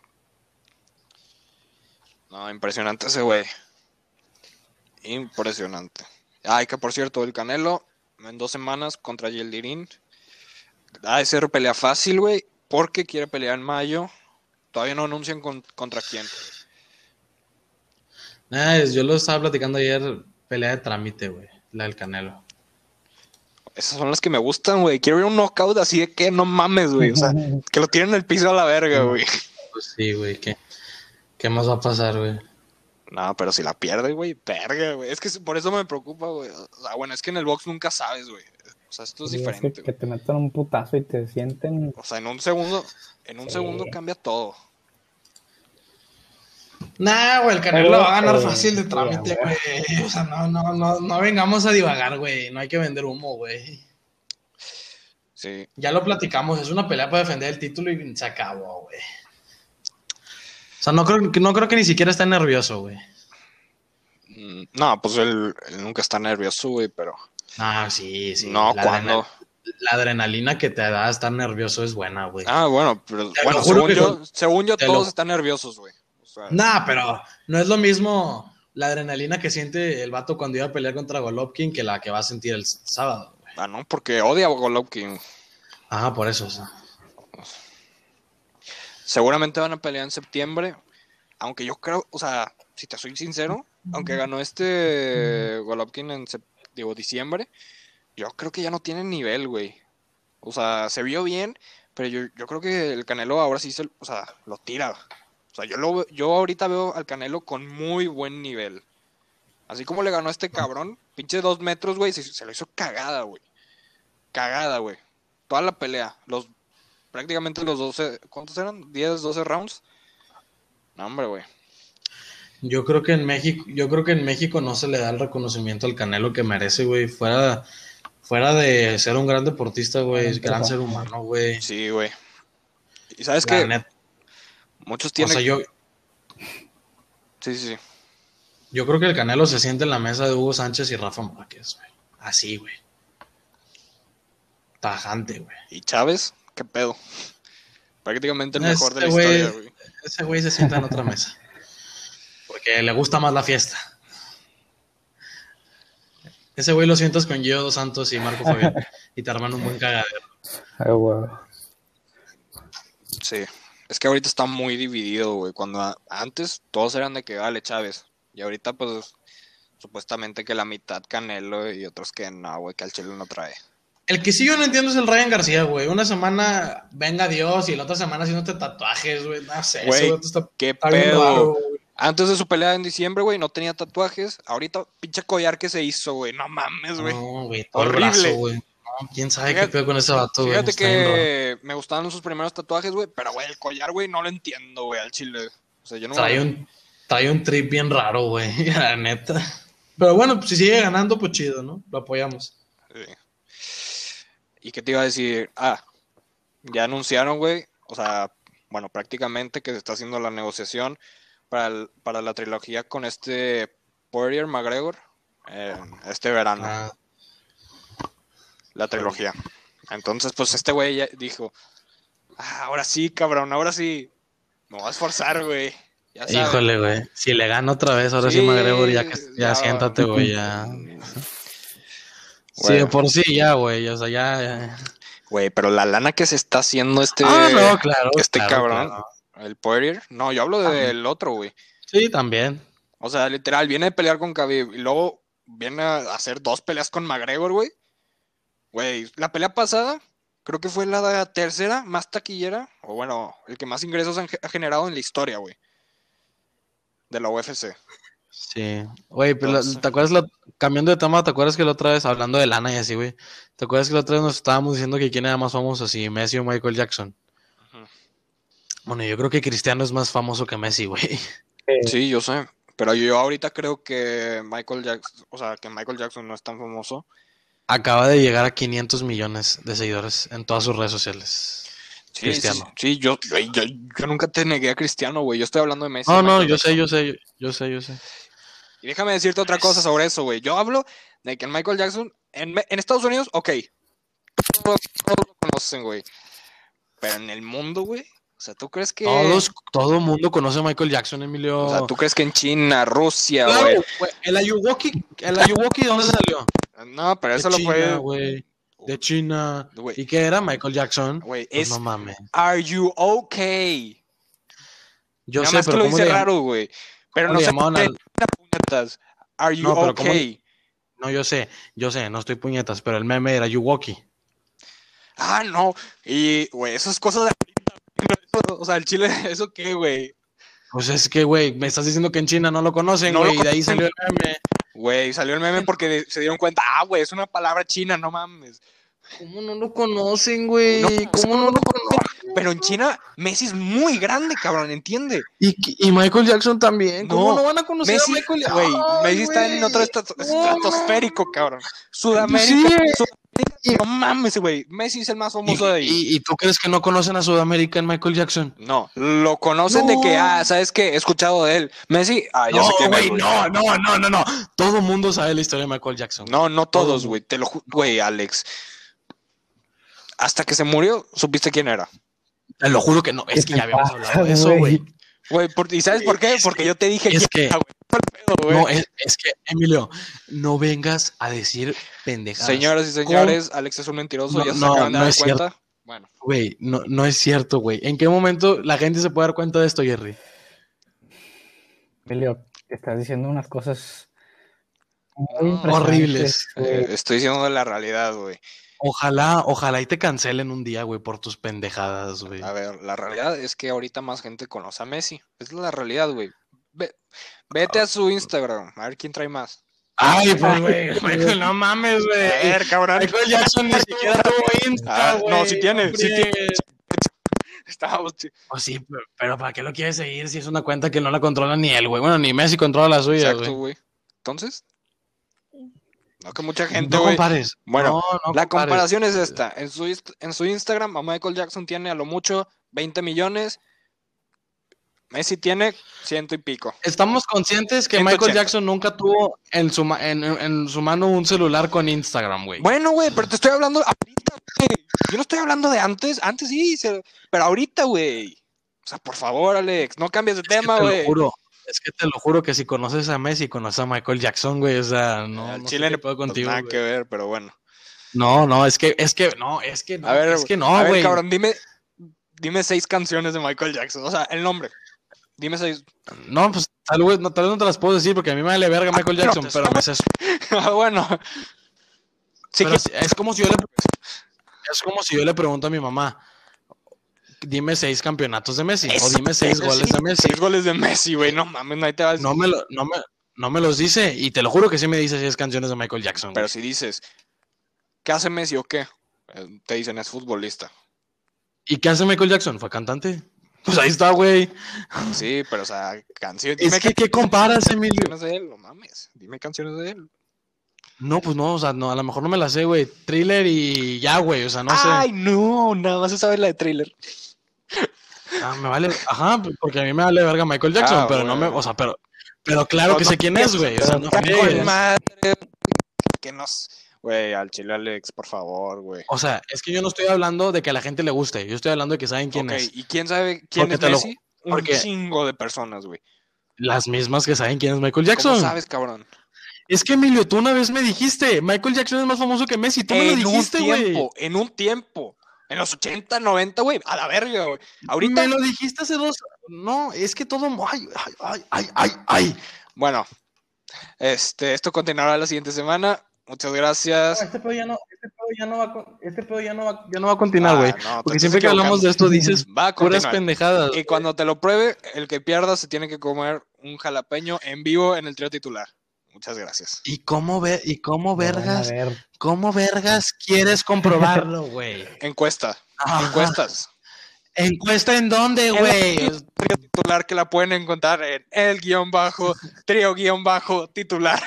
Speaker 3: No, impresionante ese güey. Impresionante. Ay, que por cierto, el Canelo en dos semanas contra Yildirim. Ha de ser pelea fácil, güey, porque quiere pelear en mayo. Todavía no anuncian con- contra quién.
Speaker 2: Ah, es- yo lo estaba platicando ayer, pelea de trámite, güey. La del Canelo.
Speaker 3: Esas son las que me gustan, güey. Quiero ver un knockout así de que no mames, güey. O sea, que lo tiren en el piso a la verga, güey.
Speaker 2: Pues sí, güey. ¿Qué, qué más va a pasar, güey?
Speaker 3: No, pero si la pierde, güey, verga, güey. Es que por eso me preocupa, güey. O sea, bueno, es que en el box nunca sabes, güey. O sea, esto es
Speaker 4: Sí, es que,
Speaker 3: diferente,
Speaker 4: que
Speaker 3: güey.
Speaker 4: te metan un putazo y te sienten.
Speaker 3: O sea, en un segundo, en un
Speaker 4: Sí.
Speaker 3: segundo cambia todo.
Speaker 2: Nah, güey, el Canelo
Speaker 4: Pero,
Speaker 2: va a ganar
Speaker 4: eh,
Speaker 2: fácil de
Speaker 4: sí,
Speaker 2: trámite,
Speaker 4: güey.
Speaker 2: güey. O sea, no, no, no, no vengamos a divagar, güey. No hay que vender humo, güey.
Speaker 3: Sí.
Speaker 2: Ya lo platicamos, es una pelea para defender el título y se acabó, güey. O sea, no creo, que- no creo que ni siquiera esté nervioso, güey.
Speaker 3: Mm, No, pues él, él nunca está nervioso, güey, pero...
Speaker 2: Ah, sí, sí.
Speaker 3: no,
Speaker 2: la
Speaker 3: ¿cuándo?
Speaker 2: adrenal- la adrenalina que te da estar nervioso es buena, güey.
Speaker 3: Ah, bueno, pero...
Speaker 2: Te lo
Speaker 3: Bueno,
Speaker 2: juro
Speaker 3: según
Speaker 2: que
Speaker 3: yo,
Speaker 2: con-
Speaker 3: según yo
Speaker 2: te
Speaker 3: todos
Speaker 2: lo-
Speaker 3: están nerviosos, güey. O sea,
Speaker 2: Nah, pero no es lo mismo la adrenalina que siente el vato cuando iba a pelear contra Golovkin que la que va a sentir el s- sábado, güey.
Speaker 3: ah, no, porque odia a Golovkin.
Speaker 2: Ah, por eso, o sea.
Speaker 3: Seguramente van a pelear en septiembre. Aunque yo creo, o sea, si te soy sincero, aunque ganó este Golovkin en sep- digo, diciembre, yo creo que ya no tiene nivel, güey. O sea, se vio bien, pero yo, yo creo que el Canelo ahora sí se, o sea, lo tira. O sea, yo lo yo ahorita veo al Canelo con muy buen nivel. Así como le ganó a este cabrón, pinche dos metros, güey, se, se lo hizo cagada, güey. Cagada, güey. toda la pelea, los prácticamente los doce, ¿cuántos eran? diez, doce rounds. No, hombre, güey.
Speaker 2: Yo creo que en México, yo creo que en México no se le da el reconocimiento al Canelo que merece, güey. Fuera, fuera de ser un gran deportista, güey, es gran ser humano, güey.
Speaker 3: Sí, güey. Y sabes
Speaker 2: La
Speaker 3: que
Speaker 2: net-
Speaker 3: muchos
Speaker 2: O
Speaker 3: tienen.
Speaker 2: sea, yo,
Speaker 3: Sí, sí, sí.
Speaker 2: yo creo que el Canelo se siente en la mesa de Hugo Sánchez y Rafa Márquez, güey. Así, güey. Tajante, güey.
Speaker 3: ¿Y Chávez? ¿Qué pedo? Prácticamente el mejor de la
Speaker 2: Ese güey-
Speaker 3: historia, güey.
Speaker 2: Ese güey se sienta en otra mesa. Porque le gusta más la fiesta. Ese güey lo sientas con Gio Dos Santos y Marco Fabián. Y te arman un buen cagadero.
Speaker 4: Ay, güey.
Speaker 3: Sí. Es que ahorita está muy dividido, güey. Cuando a- antes todos eran de que vale Chávez. Y ahorita, pues, supuestamente que la mitad Canelo y otros que no, güey, que al Chile no trae.
Speaker 2: El que sí yo no entiendo es el Ryan García, güey. Una semana venga Dios y la otra semana haciéndote tatuajes, güey. No sé,
Speaker 3: Güey,
Speaker 2: ese vato está,
Speaker 3: ¿qué
Speaker 2: está bien
Speaker 3: pedo?
Speaker 2: raro, güey.
Speaker 3: Antes de su pelea en diciembre, güey, no tenía tatuajes. Ahorita, pinche collar que se hizo, güey. No mames, güey.
Speaker 2: No, güey, todo el
Speaker 3: Horrible.
Speaker 2: brazo, güey. No, quién sabe
Speaker 3: Fíjate-
Speaker 2: qué pedo con ese vato, güey.
Speaker 3: Fíjate
Speaker 2: Está bien raro.
Speaker 3: que me gustaban sus primeros tatuajes, güey. Pero, güey, el collar, güey, no lo entiendo, güey, al chile. O sea, yo no...
Speaker 2: Trae un, trae un trip bien raro, güey. La neta. Pero bueno, pues si sigue ganando, pues chido, ¿no? Lo apoyamos.
Speaker 3: Sí. ¿Y qué te iba a decir? Ah, ya anunciaron, güey, o sea, bueno, prácticamente que se está haciendo la negociación para, el- para la trilogía con este Poirier McGregor eh, este verano,
Speaker 2: Ah,
Speaker 3: la trilogía. Entonces, pues este güey ya dijo, ah, ahora sí, cabrón, ahora sí, me voy a esforzar, güey. Ya sabes.
Speaker 2: híjole, güey. Si le gana otra vez, ahora sí,
Speaker 3: Sí,
Speaker 2: McGregor, ya, que, ya,
Speaker 3: ya.
Speaker 2: siéntate, güey, ya. Sí,
Speaker 3: Güey.
Speaker 2: de por sí, ya, güey. O sea, ya. ya.
Speaker 3: Güey, pero la lana que se está haciendo este,
Speaker 2: Ah, no, claro.
Speaker 3: este
Speaker 2: claro,
Speaker 3: cabrón,
Speaker 2: claro.
Speaker 3: el Poirier, no, yo hablo del otro, güey.
Speaker 2: Sí, también.
Speaker 3: O sea, literal, viene a pelear con Khabib y luego viene a hacer dos peleas con McGregor, güey. Güey, la pelea pasada creo que fue la tercera más taquillera, o bueno, el que más ingresos han ge- ha generado en la historia, güey, de la U F C.
Speaker 2: Sí. Güey, pero la-
Speaker 3: Entonces-
Speaker 2: ¿te acuerdas? La, cambiando de tema, ¿te acuerdas que la otra vez, hablando de lana y así, güey? ¿Te acuerdas que la otra vez nos estábamos diciendo que quién era más famoso, si Messi o Michael Jackson?
Speaker 3: Ujú.
Speaker 2: Bueno, yo creo que Cristiano es más famoso que Messi, güey.
Speaker 3: Sí, yo sé, pero yo ahorita creo que Michael Jackson, o sea, que Michael Jackson no es tan famoso.
Speaker 2: Acaba de llegar a quinientos millones de seguidores en todas sus redes sociales.
Speaker 3: Sí,
Speaker 2: Cristiano.
Speaker 3: sí, sí, yo, güey, yo, yo nunca te negué a Cristiano, güey, yo estoy hablando de Messi.
Speaker 2: No, no,
Speaker 3: Michael
Speaker 2: yo sé,
Speaker 3: Jackson.
Speaker 2: yo sé, yo sé, yo sé.
Speaker 3: Y déjame decirte otra cosa sobre eso, güey. Yo hablo de que Michael Jackson, en, Me- en Estados Unidos, ok, todos, todos lo conocen, güey. Pero en el mundo, güey, o sea, ¿tú crees que...
Speaker 2: Todos, todo el mundo conoce a Michael Jackson, Emilio.
Speaker 3: O sea, ¿tú crees que en China, Rusia,
Speaker 2: Claro,
Speaker 3: güey?
Speaker 2: güey, el Ayuwoki, el Ayuwoki, ¿de dónde salió?
Speaker 3: No, pero eso
Speaker 2: de
Speaker 3: lo
Speaker 2: China,
Speaker 3: fue...
Speaker 2: güey. De China.
Speaker 3: Güey.
Speaker 2: ¿Y qué era? Michael Jackson.
Speaker 3: Güey,
Speaker 2: Pues
Speaker 3: es...
Speaker 2: no mames.
Speaker 3: Are you okay?
Speaker 2: Yo
Speaker 3: Nada
Speaker 2: sé,
Speaker 3: más que
Speaker 2: pero
Speaker 3: lo
Speaker 2: ¿cómo
Speaker 3: dice
Speaker 2: le, llam-
Speaker 3: raro, güey. Pero
Speaker 2: cómo
Speaker 3: no
Speaker 2: le
Speaker 3: se
Speaker 2: llamaban al-
Speaker 3: puñetas. Are you
Speaker 2: No, pero ¿cómo-
Speaker 3: okay?
Speaker 2: No, yo sé, yo sé, no estoy puñetas, pero el meme era Ayuwoki.
Speaker 3: Ah, no. Y, güey, eso es cosa de ahorita. Eso- O sea, el Chile, ¿eso qué, güey?
Speaker 2: Pues es que, güey, me estás diciendo que en China no lo conocen,
Speaker 3: No lo
Speaker 2: güey, y de ahí
Speaker 3: conocen.
Speaker 2: salió el meme.
Speaker 3: Güey, salió el meme porque de- se dieron cuenta, ah, güey, es una palabra china, no mames.
Speaker 2: ¿Cómo no lo conocen, güey?
Speaker 3: No,
Speaker 2: ¿Cómo no lo conocen?
Speaker 3: Pero en China, Messi es muy grande, cabrón, ¿entiende?
Speaker 2: Y, y Michael Jackson también. ¿Cómo
Speaker 3: No,
Speaker 2: no, van a conocer
Speaker 3: Messi,
Speaker 2: a Michael Jackson?
Speaker 3: güey,
Speaker 2: Ay,
Speaker 3: Messi está en
Speaker 2: güey.
Speaker 3: otro estrato-
Speaker 2: No,
Speaker 3: estratosférico,
Speaker 2: no.
Speaker 3: cabrón. Sudamérica,
Speaker 2: Sí.
Speaker 3: Sudamérica, no mames, güey, Messi es el más
Speaker 2: ¿Y,
Speaker 3: famoso de ahí.
Speaker 2: y- y tú crees que no conocen a Sudamérica en Michael Jackson?
Speaker 3: No, lo conocen de que,
Speaker 2: No.
Speaker 3: ah, ¿sabes qué? He escuchado de él. Messi, ah, ya
Speaker 2: No,
Speaker 3: sé quién es,
Speaker 2: güey,
Speaker 3: güey.
Speaker 2: no, no, no, no, no. Todo el mundo sabe la historia de Michael Jackson.
Speaker 3: No, no
Speaker 2: Todo
Speaker 3: todos,
Speaker 2: mundo.
Speaker 3: güey, te lo ju- güey, Alex. Hasta que se murió, supiste quién era.
Speaker 2: Te lo juro que no. Es
Speaker 4: ¿Qué
Speaker 2: que ya
Speaker 4: te
Speaker 2: habíamos
Speaker 4: pasa,
Speaker 2: hablado de eso, güey.
Speaker 3: Güey, por- ¿y sabes por qué?
Speaker 2: Es
Speaker 3: Porque
Speaker 2: que-
Speaker 3: yo te dije
Speaker 2: es
Speaker 3: quién
Speaker 2: que-
Speaker 3: era, güey. ¿Cuál pedo, güey?
Speaker 2: No, es, es que, Emilio, no vengas a decir pendejadas.
Speaker 3: Señoras y señores, Alex es un mentiroso,
Speaker 2: No,
Speaker 3: ya se
Speaker 2: no,
Speaker 3: acaban de
Speaker 2: no
Speaker 3: dar
Speaker 2: es cierto.
Speaker 3: cuenta. Bueno,
Speaker 2: Güey, no, no es cierto, güey. ¿En qué momento la gente se puede dar cuenta de esto, Jerry?
Speaker 4: Emilio, estás diciendo unas cosas muy
Speaker 3: No,
Speaker 4: impresionantes,
Speaker 2: horribles.
Speaker 4: güey.
Speaker 3: eh, estoy diciendo de la realidad, güey.
Speaker 2: Ojalá, ojalá y te cancelen un día, güey, por tus pendejadas, güey.
Speaker 3: A ver, la realidad es que ahorita más gente conoce a Messi. Es la realidad, güey. Ve- vete a su Instagram, a ver quién trae más.
Speaker 2: Ay, pues, güey, Michael, no mames,
Speaker 3: A
Speaker 2: güey.
Speaker 3: ver, cabrón.
Speaker 2: Michael Jackson ni siquiera tuvo Insta,
Speaker 3: Ah,
Speaker 2: güey.
Speaker 3: no, sí tiene, sí
Speaker 2: hombre.
Speaker 3: tiene. Estábamos... ch-
Speaker 2: Pues sí, pero, pero ¿para qué lo quieres seguir si es una cuenta que no la controla ni él, güey? Bueno, ni Messi controla la suya,
Speaker 3: Exacto,
Speaker 2: güey.
Speaker 3: güey. Entonces, no que mucha gente,
Speaker 2: No
Speaker 3: güey.
Speaker 2: compares.
Speaker 3: Bueno,
Speaker 2: No, no
Speaker 3: la
Speaker 2: compares.
Speaker 3: comparación es esta. En su, inst- en su Instagram, a Michael Jackson tiene a lo mucho veinte millones. Messi tiene ciento y pico.
Speaker 2: Estamos conscientes que
Speaker 3: ciento ochenta.
Speaker 2: Michael Jackson nunca tuvo en su, ma- en, en su mano un celular con Instagram, güey.
Speaker 3: Bueno, güey, pero te estoy hablando ahorita, güey. Yo no estoy hablando de antes. Antes sí, se- pero ahorita, güey. O sea, por favor, Alex, no cambies de
Speaker 2: Es que
Speaker 3: tema,
Speaker 2: te lo
Speaker 3: güey.
Speaker 2: juro. Es que te lo juro que si conoces a Messi, conoces a Michael Jackson, güey. O sea, no,
Speaker 3: Al
Speaker 2: no
Speaker 3: Chile
Speaker 2: sé qué pedo
Speaker 3: pues,
Speaker 2: contigo,
Speaker 3: nada
Speaker 2: güey.
Speaker 3: que ver, pero bueno.
Speaker 2: No, no, es que, es que, no, es que no,
Speaker 3: A ver,
Speaker 2: es que
Speaker 3: a
Speaker 2: no,
Speaker 3: ver,
Speaker 2: güey.
Speaker 3: cabrón, dime, dime seis canciones de Michael Jackson. O sea, el nombre. Dime seis.
Speaker 2: No, pues tal vez, no, tal vez no te las puedo decir porque a mí me vale verga Michael
Speaker 3: pero
Speaker 2: Jackson,
Speaker 3: te
Speaker 2: pero me sé su-
Speaker 3: Ah, bueno. Sí,
Speaker 2: pero si- es como si yo le es como si yo le pregunto a mi mamá, dime seis campeonatos de Messi o dime seis
Speaker 3: sí,
Speaker 2: goles de Messi.
Speaker 3: Seis goles de Messi, güey. No mames, no ahí te vas.
Speaker 2: No me, lo, no, me, no me los dice y te lo juro que sí me dice seis canciones de Michael Jackson.
Speaker 3: Pero
Speaker 2: güey.
Speaker 3: si dices, ¿qué hace Messi o qué? Eh, Te dicen, es futbolista.
Speaker 2: ¿Y qué hace Michael Jackson? ¿Fue cantante? Pues ahí está, güey.
Speaker 3: Sí, pero o sea, canciones.
Speaker 2: Es
Speaker 3: Dime
Speaker 2: que, ¿qué comparas, Emilio?
Speaker 3: canciones de él, no mames. Dime canciones de él.
Speaker 2: No, pues no, o sea, no, a lo mejor no me las sé, güey. Thriller y ya, güey, o sea, no
Speaker 3: Ay,
Speaker 2: sé.
Speaker 3: no, nada más se sabe la de thriller.
Speaker 2: Ah, me vale, ajá, porque a mí me vale verga Michael Jackson,
Speaker 3: Ah,
Speaker 2: pero no me,
Speaker 3: bueno.
Speaker 2: o sea, pero, pero claro que
Speaker 3: No,
Speaker 2: sé
Speaker 3: no,
Speaker 2: quién es, güey. O sea, no
Speaker 3: Está
Speaker 2: friegues.
Speaker 3: con madre. Que nos. Güey, al chile Alex, por favor, güey.
Speaker 2: O sea, es que yo no estoy hablando de que a la gente le guste, yo estoy hablando de que saben quién
Speaker 3: Ok,
Speaker 2: es.
Speaker 3: ¿y quién sabe quién
Speaker 2: Porque
Speaker 3: es
Speaker 2: te lo-
Speaker 3: Messi? Un
Speaker 2: porque-
Speaker 3: chingo de personas, güey.
Speaker 2: Las mismas que saben quién es Michael
Speaker 3: ¿Cómo
Speaker 2: Jackson.
Speaker 3: sabes, cabrón?
Speaker 2: Es que Emilio, tú una vez me dijiste, Michael Jackson es más famoso que Messi. Tú me lo
Speaker 3: En un
Speaker 2: dijiste, güey.
Speaker 3: tiempo, en un tiempo. En los ochenta, noventa, güey. A la verga, güey. Ahorita.
Speaker 2: Me lo dijiste hace dos. No, es que todo. Ay, ay, ay, ay, ay, ay.
Speaker 3: Bueno, este, esto continuará la siguiente semana. Muchas gracias.
Speaker 2: Este pedo ya no, este pedo ya no va, a con- este pedo ya no va, ya no va a continuar, güey.
Speaker 3: Ah, no, te
Speaker 2: porque
Speaker 3: estás
Speaker 2: siempre que hablamos
Speaker 3: equivocando.
Speaker 2: de esto dices
Speaker 3: Va a
Speaker 2: puras
Speaker 3: continuar.
Speaker 2: pendejadas.
Speaker 3: Y cuando te lo pruebe, el que pierda se tiene que comer un jalapeño en vivo en el trío titular. Muchas gracias.
Speaker 2: ¿Y cómo ve, y cómo
Speaker 4: Lo van a
Speaker 2: vergas,
Speaker 4: ver.
Speaker 2: cómo vergas quieres comprobarlo, güey?
Speaker 3: Encuesta.
Speaker 2: Ajá.
Speaker 3: Encuestas.
Speaker 2: ¿Encuesta en dónde, güey?
Speaker 3: El trío titular que la pueden encontrar en el guión bajo, trío guión bajo, titular.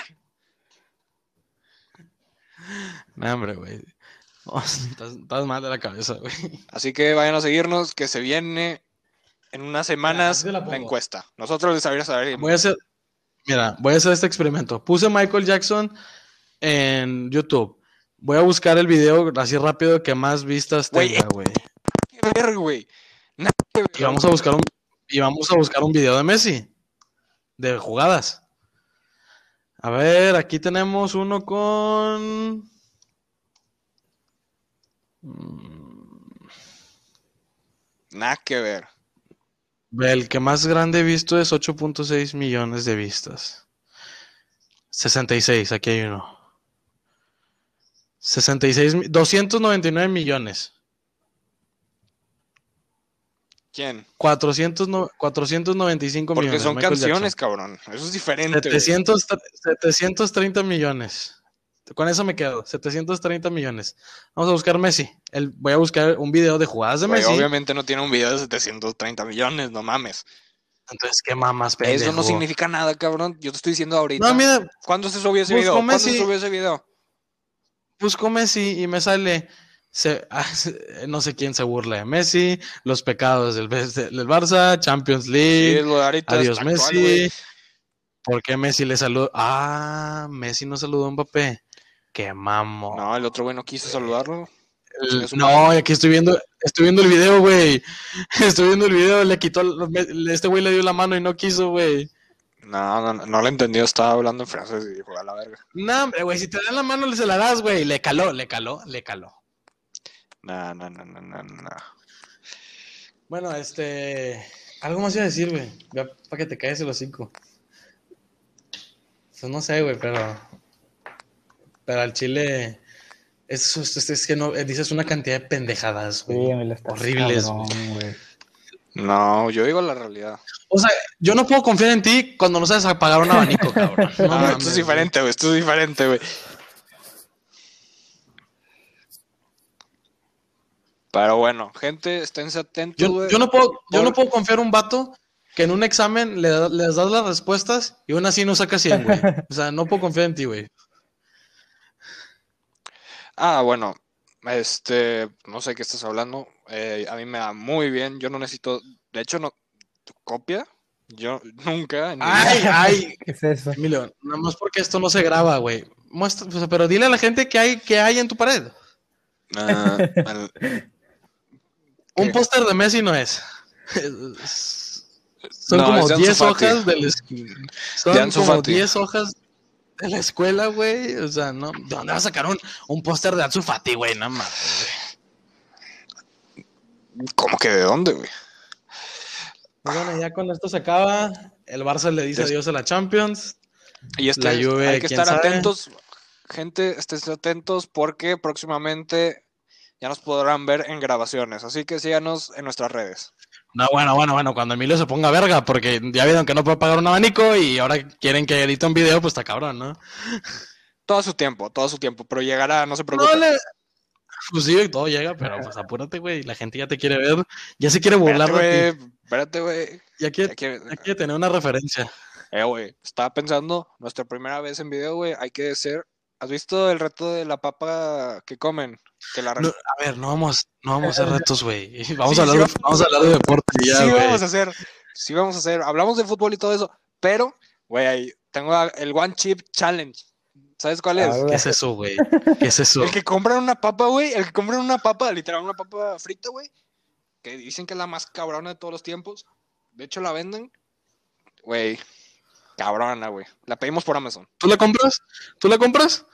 Speaker 2: No, hombre, güey. Oh, estás, estás mal de la cabeza, güey.
Speaker 3: Así que vayan a seguirnos, que se viene en unas semanas
Speaker 2: Ya, yo la
Speaker 3: la,
Speaker 2: pongo.
Speaker 3: encuesta. Nosotros les sabríamos saber.
Speaker 2: Voy a hacer, mira, voy a hacer este experimento. Puse Michael Jackson en YouTube. Voy a buscar el video así rápido que más vistas
Speaker 3: Güey,
Speaker 2: tenga, güey.
Speaker 3: Nada que ver, güey. Nada que ver.
Speaker 2: Y vamos a buscar un y vamos a buscar un video de Messi de jugadas. A ver, aquí tenemos uno con
Speaker 3: Nada que ver.
Speaker 2: el que más grande he visto es ocho punto seis millones de vistas. sesenta y seis, aquí hay uno. sesenta y seis, mi- doscientos noventa y nueve millones.
Speaker 3: ¿Quién?
Speaker 2: cuatrocientos, no- cuatrocientos noventa y cinco
Speaker 3: Porque
Speaker 2: millones.
Speaker 3: son
Speaker 2: Michael
Speaker 3: canciones, cabrón. Eso es diferente.
Speaker 2: Jackson.
Speaker 3: güey.
Speaker 2: setecientos, tre- setecientos treinta millones. Con eso me quedo. setecientos treinta millones. Vamos a buscar Messi. El, voy a buscar un video de jugadas de
Speaker 3: Güey,
Speaker 2: Messi.
Speaker 3: obviamente no tiene un video de setecientos treinta millones, no mames.
Speaker 2: Entonces, ¿qué mamas, pendejo?
Speaker 3: Eso no significa nada, cabrón. Yo te estoy diciendo ahorita.
Speaker 2: No, mira,
Speaker 3: ¿Cuándo se subió ese
Speaker 2: busco
Speaker 3: video? ¿Cuándo se
Speaker 2: Messi.
Speaker 3: subió ese video?
Speaker 2: busco Messi y me sale. Se, ah, se- no sé quién se burla de Messi. Los pecados del, del Barça. Champions
Speaker 3: Sí,
Speaker 2: League.
Speaker 3: es lo de ahorita.
Speaker 2: Adiós,
Speaker 3: está actual,
Speaker 2: Messi.
Speaker 3: güey.
Speaker 2: ¿Por qué Messi le saludó? Ah, Messi no saludó a Mbappé. Qué mamo.
Speaker 3: No, el otro güey no quiso saludarlo.
Speaker 2: El-
Speaker 3: es un-
Speaker 2: no, aquí estoy viendo, estoy viendo el video, güey. Estoy viendo el video, le quitó, el- este güey le dio la mano y no quiso, güey.
Speaker 3: No, no, no, no lo entendió. Estaba hablando en francés y dijo, a la verga.
Speaker 2: No, hombre, güey, si te dan la mano, le se la das, güey. Le caló, le caló, le caló.
Speaker 3: No, no, no, no, no, no.
Speaker 2: Bueno, este. Algo más iba a decir, güey. Ya para que te caes el hocico. Pues no sé, güey, pero. Pero al chile. Es, es, es que no. Dices una cantidad de pendejadas,
Speaker 4: Sí,
Speaker 2: güey.
Speaker 4: me la está
Speaker 2: Horribles,
Speaker 4: cabrón, güey.
Speaker 3: No, yo digo la realidad.
Speaker 2: O sea, yo no puedo confiar en ti cuando no sabes apagar un abanico, cabrón. No,
Speaker 3: No,
Speaker 2: mames,
Speaker 3: esto es diferente, güey. Esto es diferente, güey. Pero bueno, gente, esténse atentos,
Speaker 2: Yo,
Speaker 3: güey.
Speaker 2: yo no puedo, yo
Speaker 3: Por-
Speaker 2: no puedo confiar en un vato que en un examen le da- les das las respuestas y aún así no saca cien, güey. O sea, no puedo confiar en ti, güey.
Speaker 3: Ah, bueno, este, no sé qué estás hablando. Eh, a mí me da muy bien. Yo no necesito, de hecho, no copia. Yo nunca. en mi
Speaker 2: Ay,
Speaker 3: vida.
Speaker 2: ay,
Speaker 4: ¿Qué es eso?
Speaker 2: Emilio, nada más porque esto no se graba, güey. Muestra, o sea, pero dile a la gente que hay, que hay en tu pared.
Speaker 3: Ah, al-
Speaker 2: Un
Speaker 3: ¿Qué?
Speaker 2: póster de Messi no es. Es- Son
Speaker 3: No,
Speaker 2: como
Speaker 3: es de Ansu
Speaker 2: diez
Speaker 3: Fati.
Speaker 2: hojas de la es-
Speaker 3: De
Speaker 2: Son
Speaker 3: Ansu
Speaker 2: como
Speaker 3: Fati.
Speaker 2: diez hojas de la escuela, güey. O sea, no, ¿de dónde vas a sacar un, un póster de Ansu Fati, güey? No mames, güey.
Speaker 3: ¿Cómo que de dónde, güey?
Speaker 2: Pues bueno, ya con esto se acaba. El Barça le dice
Speaker 3: Des-
Speaker 2: adiós a la Champions.
Speaker 3: Y este,
Speaker 2: La Juve,
Speaker 3: hay que
Speaker 2: quién
Speaker 3: estar
Speaker 2: sabe.
Speaker 3: atentos, gente, estén atentos porque próximamente ya nos podrán ver en grabaciones. Así que síganos en nuestras redes.
Speaker 2: No, bueno, bueno, bueno, cuando Emilio se ponga verga, porque ya vieron que no puede pagar un abanico y ahora quieren que edite un video, pues está cabrón, ¿no?
Speaker 3: Todo su tiempo, todo su tiempo, pero llegará, no se
Speaker 2: No
Speaker 3: preocupen.
Speaker 2: le... Pues sí, todo llega, pero pues apúrate, güey. La gente ya te quiere ver. Ya se quiere burlar
Speaker 3: Espérate,
Speaker 2: de ti.
Speaker 3: güey, espérate, güey.
Speaker 2: Ya quiere,
Speaker 3: Ya quiere-
Speaker 2: ya quiere tener una referencia.
Speaker 3: Eh, güey, estaba pensando, nuestra primera vez en video, güey, hay que ser... ¿Has visto el reto de la papa que comen? Que la...
Speaker 2: No, a ver, no vamos, no vamos a hacer retos, güey. Vamos,
Speaker 3: Sí,
Speaker 2: a hablar
Speaker 3: sí,
Speaker 2: de-
Speaker 3: vamos-
Speaker 2: vamos a hablar de deporte y ya,
Speaker 3: sí
Speaker 2: güey.
Speaker 3: vamos a hacer, sí vamos a hacer, hablamos de fútbol y todo eso, pero, güey, ahí tengo el One Chip Challenge. ¿Sabes cuál es?
Speaker 4: Ah,
Speaker 2: ¿Qué es eso, güey? ¿Qué es eso?
Speaker 3: El que compran una papa, güey, el que compran una papa, literal, una papa frita, güey, que dicen que es la más cabrona de todos los tiempos. De hecho, la venden, güey, cabrona, güey. La pedimos por Amazon.
Speaker 2: ¿Tú la compras? ¿Tú la compras?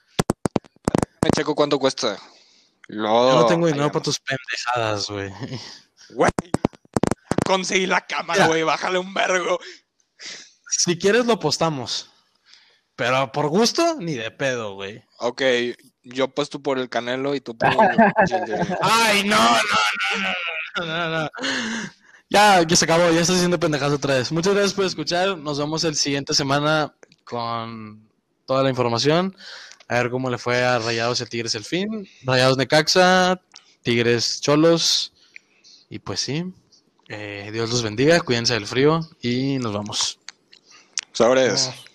Speaker 3: Me checo cuánto cuesta. Luego,
Speaker 2: Yo no tengo
Speaker 3: ahí
Speaker 2: dinero para
Speaker 3: vemos.
Speaker 2: tus pendejadas, güey.
Speaker 3: Güey, conseguí la cámara,
Speaker 2: Mira.
Speaker 3: güey, bájale un vergo.
Speaker 2: Si quieres lo postamos. Pero por gusto, ni de pedo, güey.
Speaker 3: Ok, yo apuesto por el Canelo y tú por...
Speaker 2: Ay, no, no, no, no, no, no. Ya, ya se acabó, ya estás haciendo pendejadas otra vez. Muchas gracias por escuchar. Nos vemos el siguiente semana con toda la información. A ver cómo le fue a Rayados y a Tigres el fin. Rayados Necaxa, Tigres Cholos. Y pues sí, eh, Dios los bendiga, cuídense del frío y nos vamos.
Speaker 3: Sobres.
Speaker 4: No.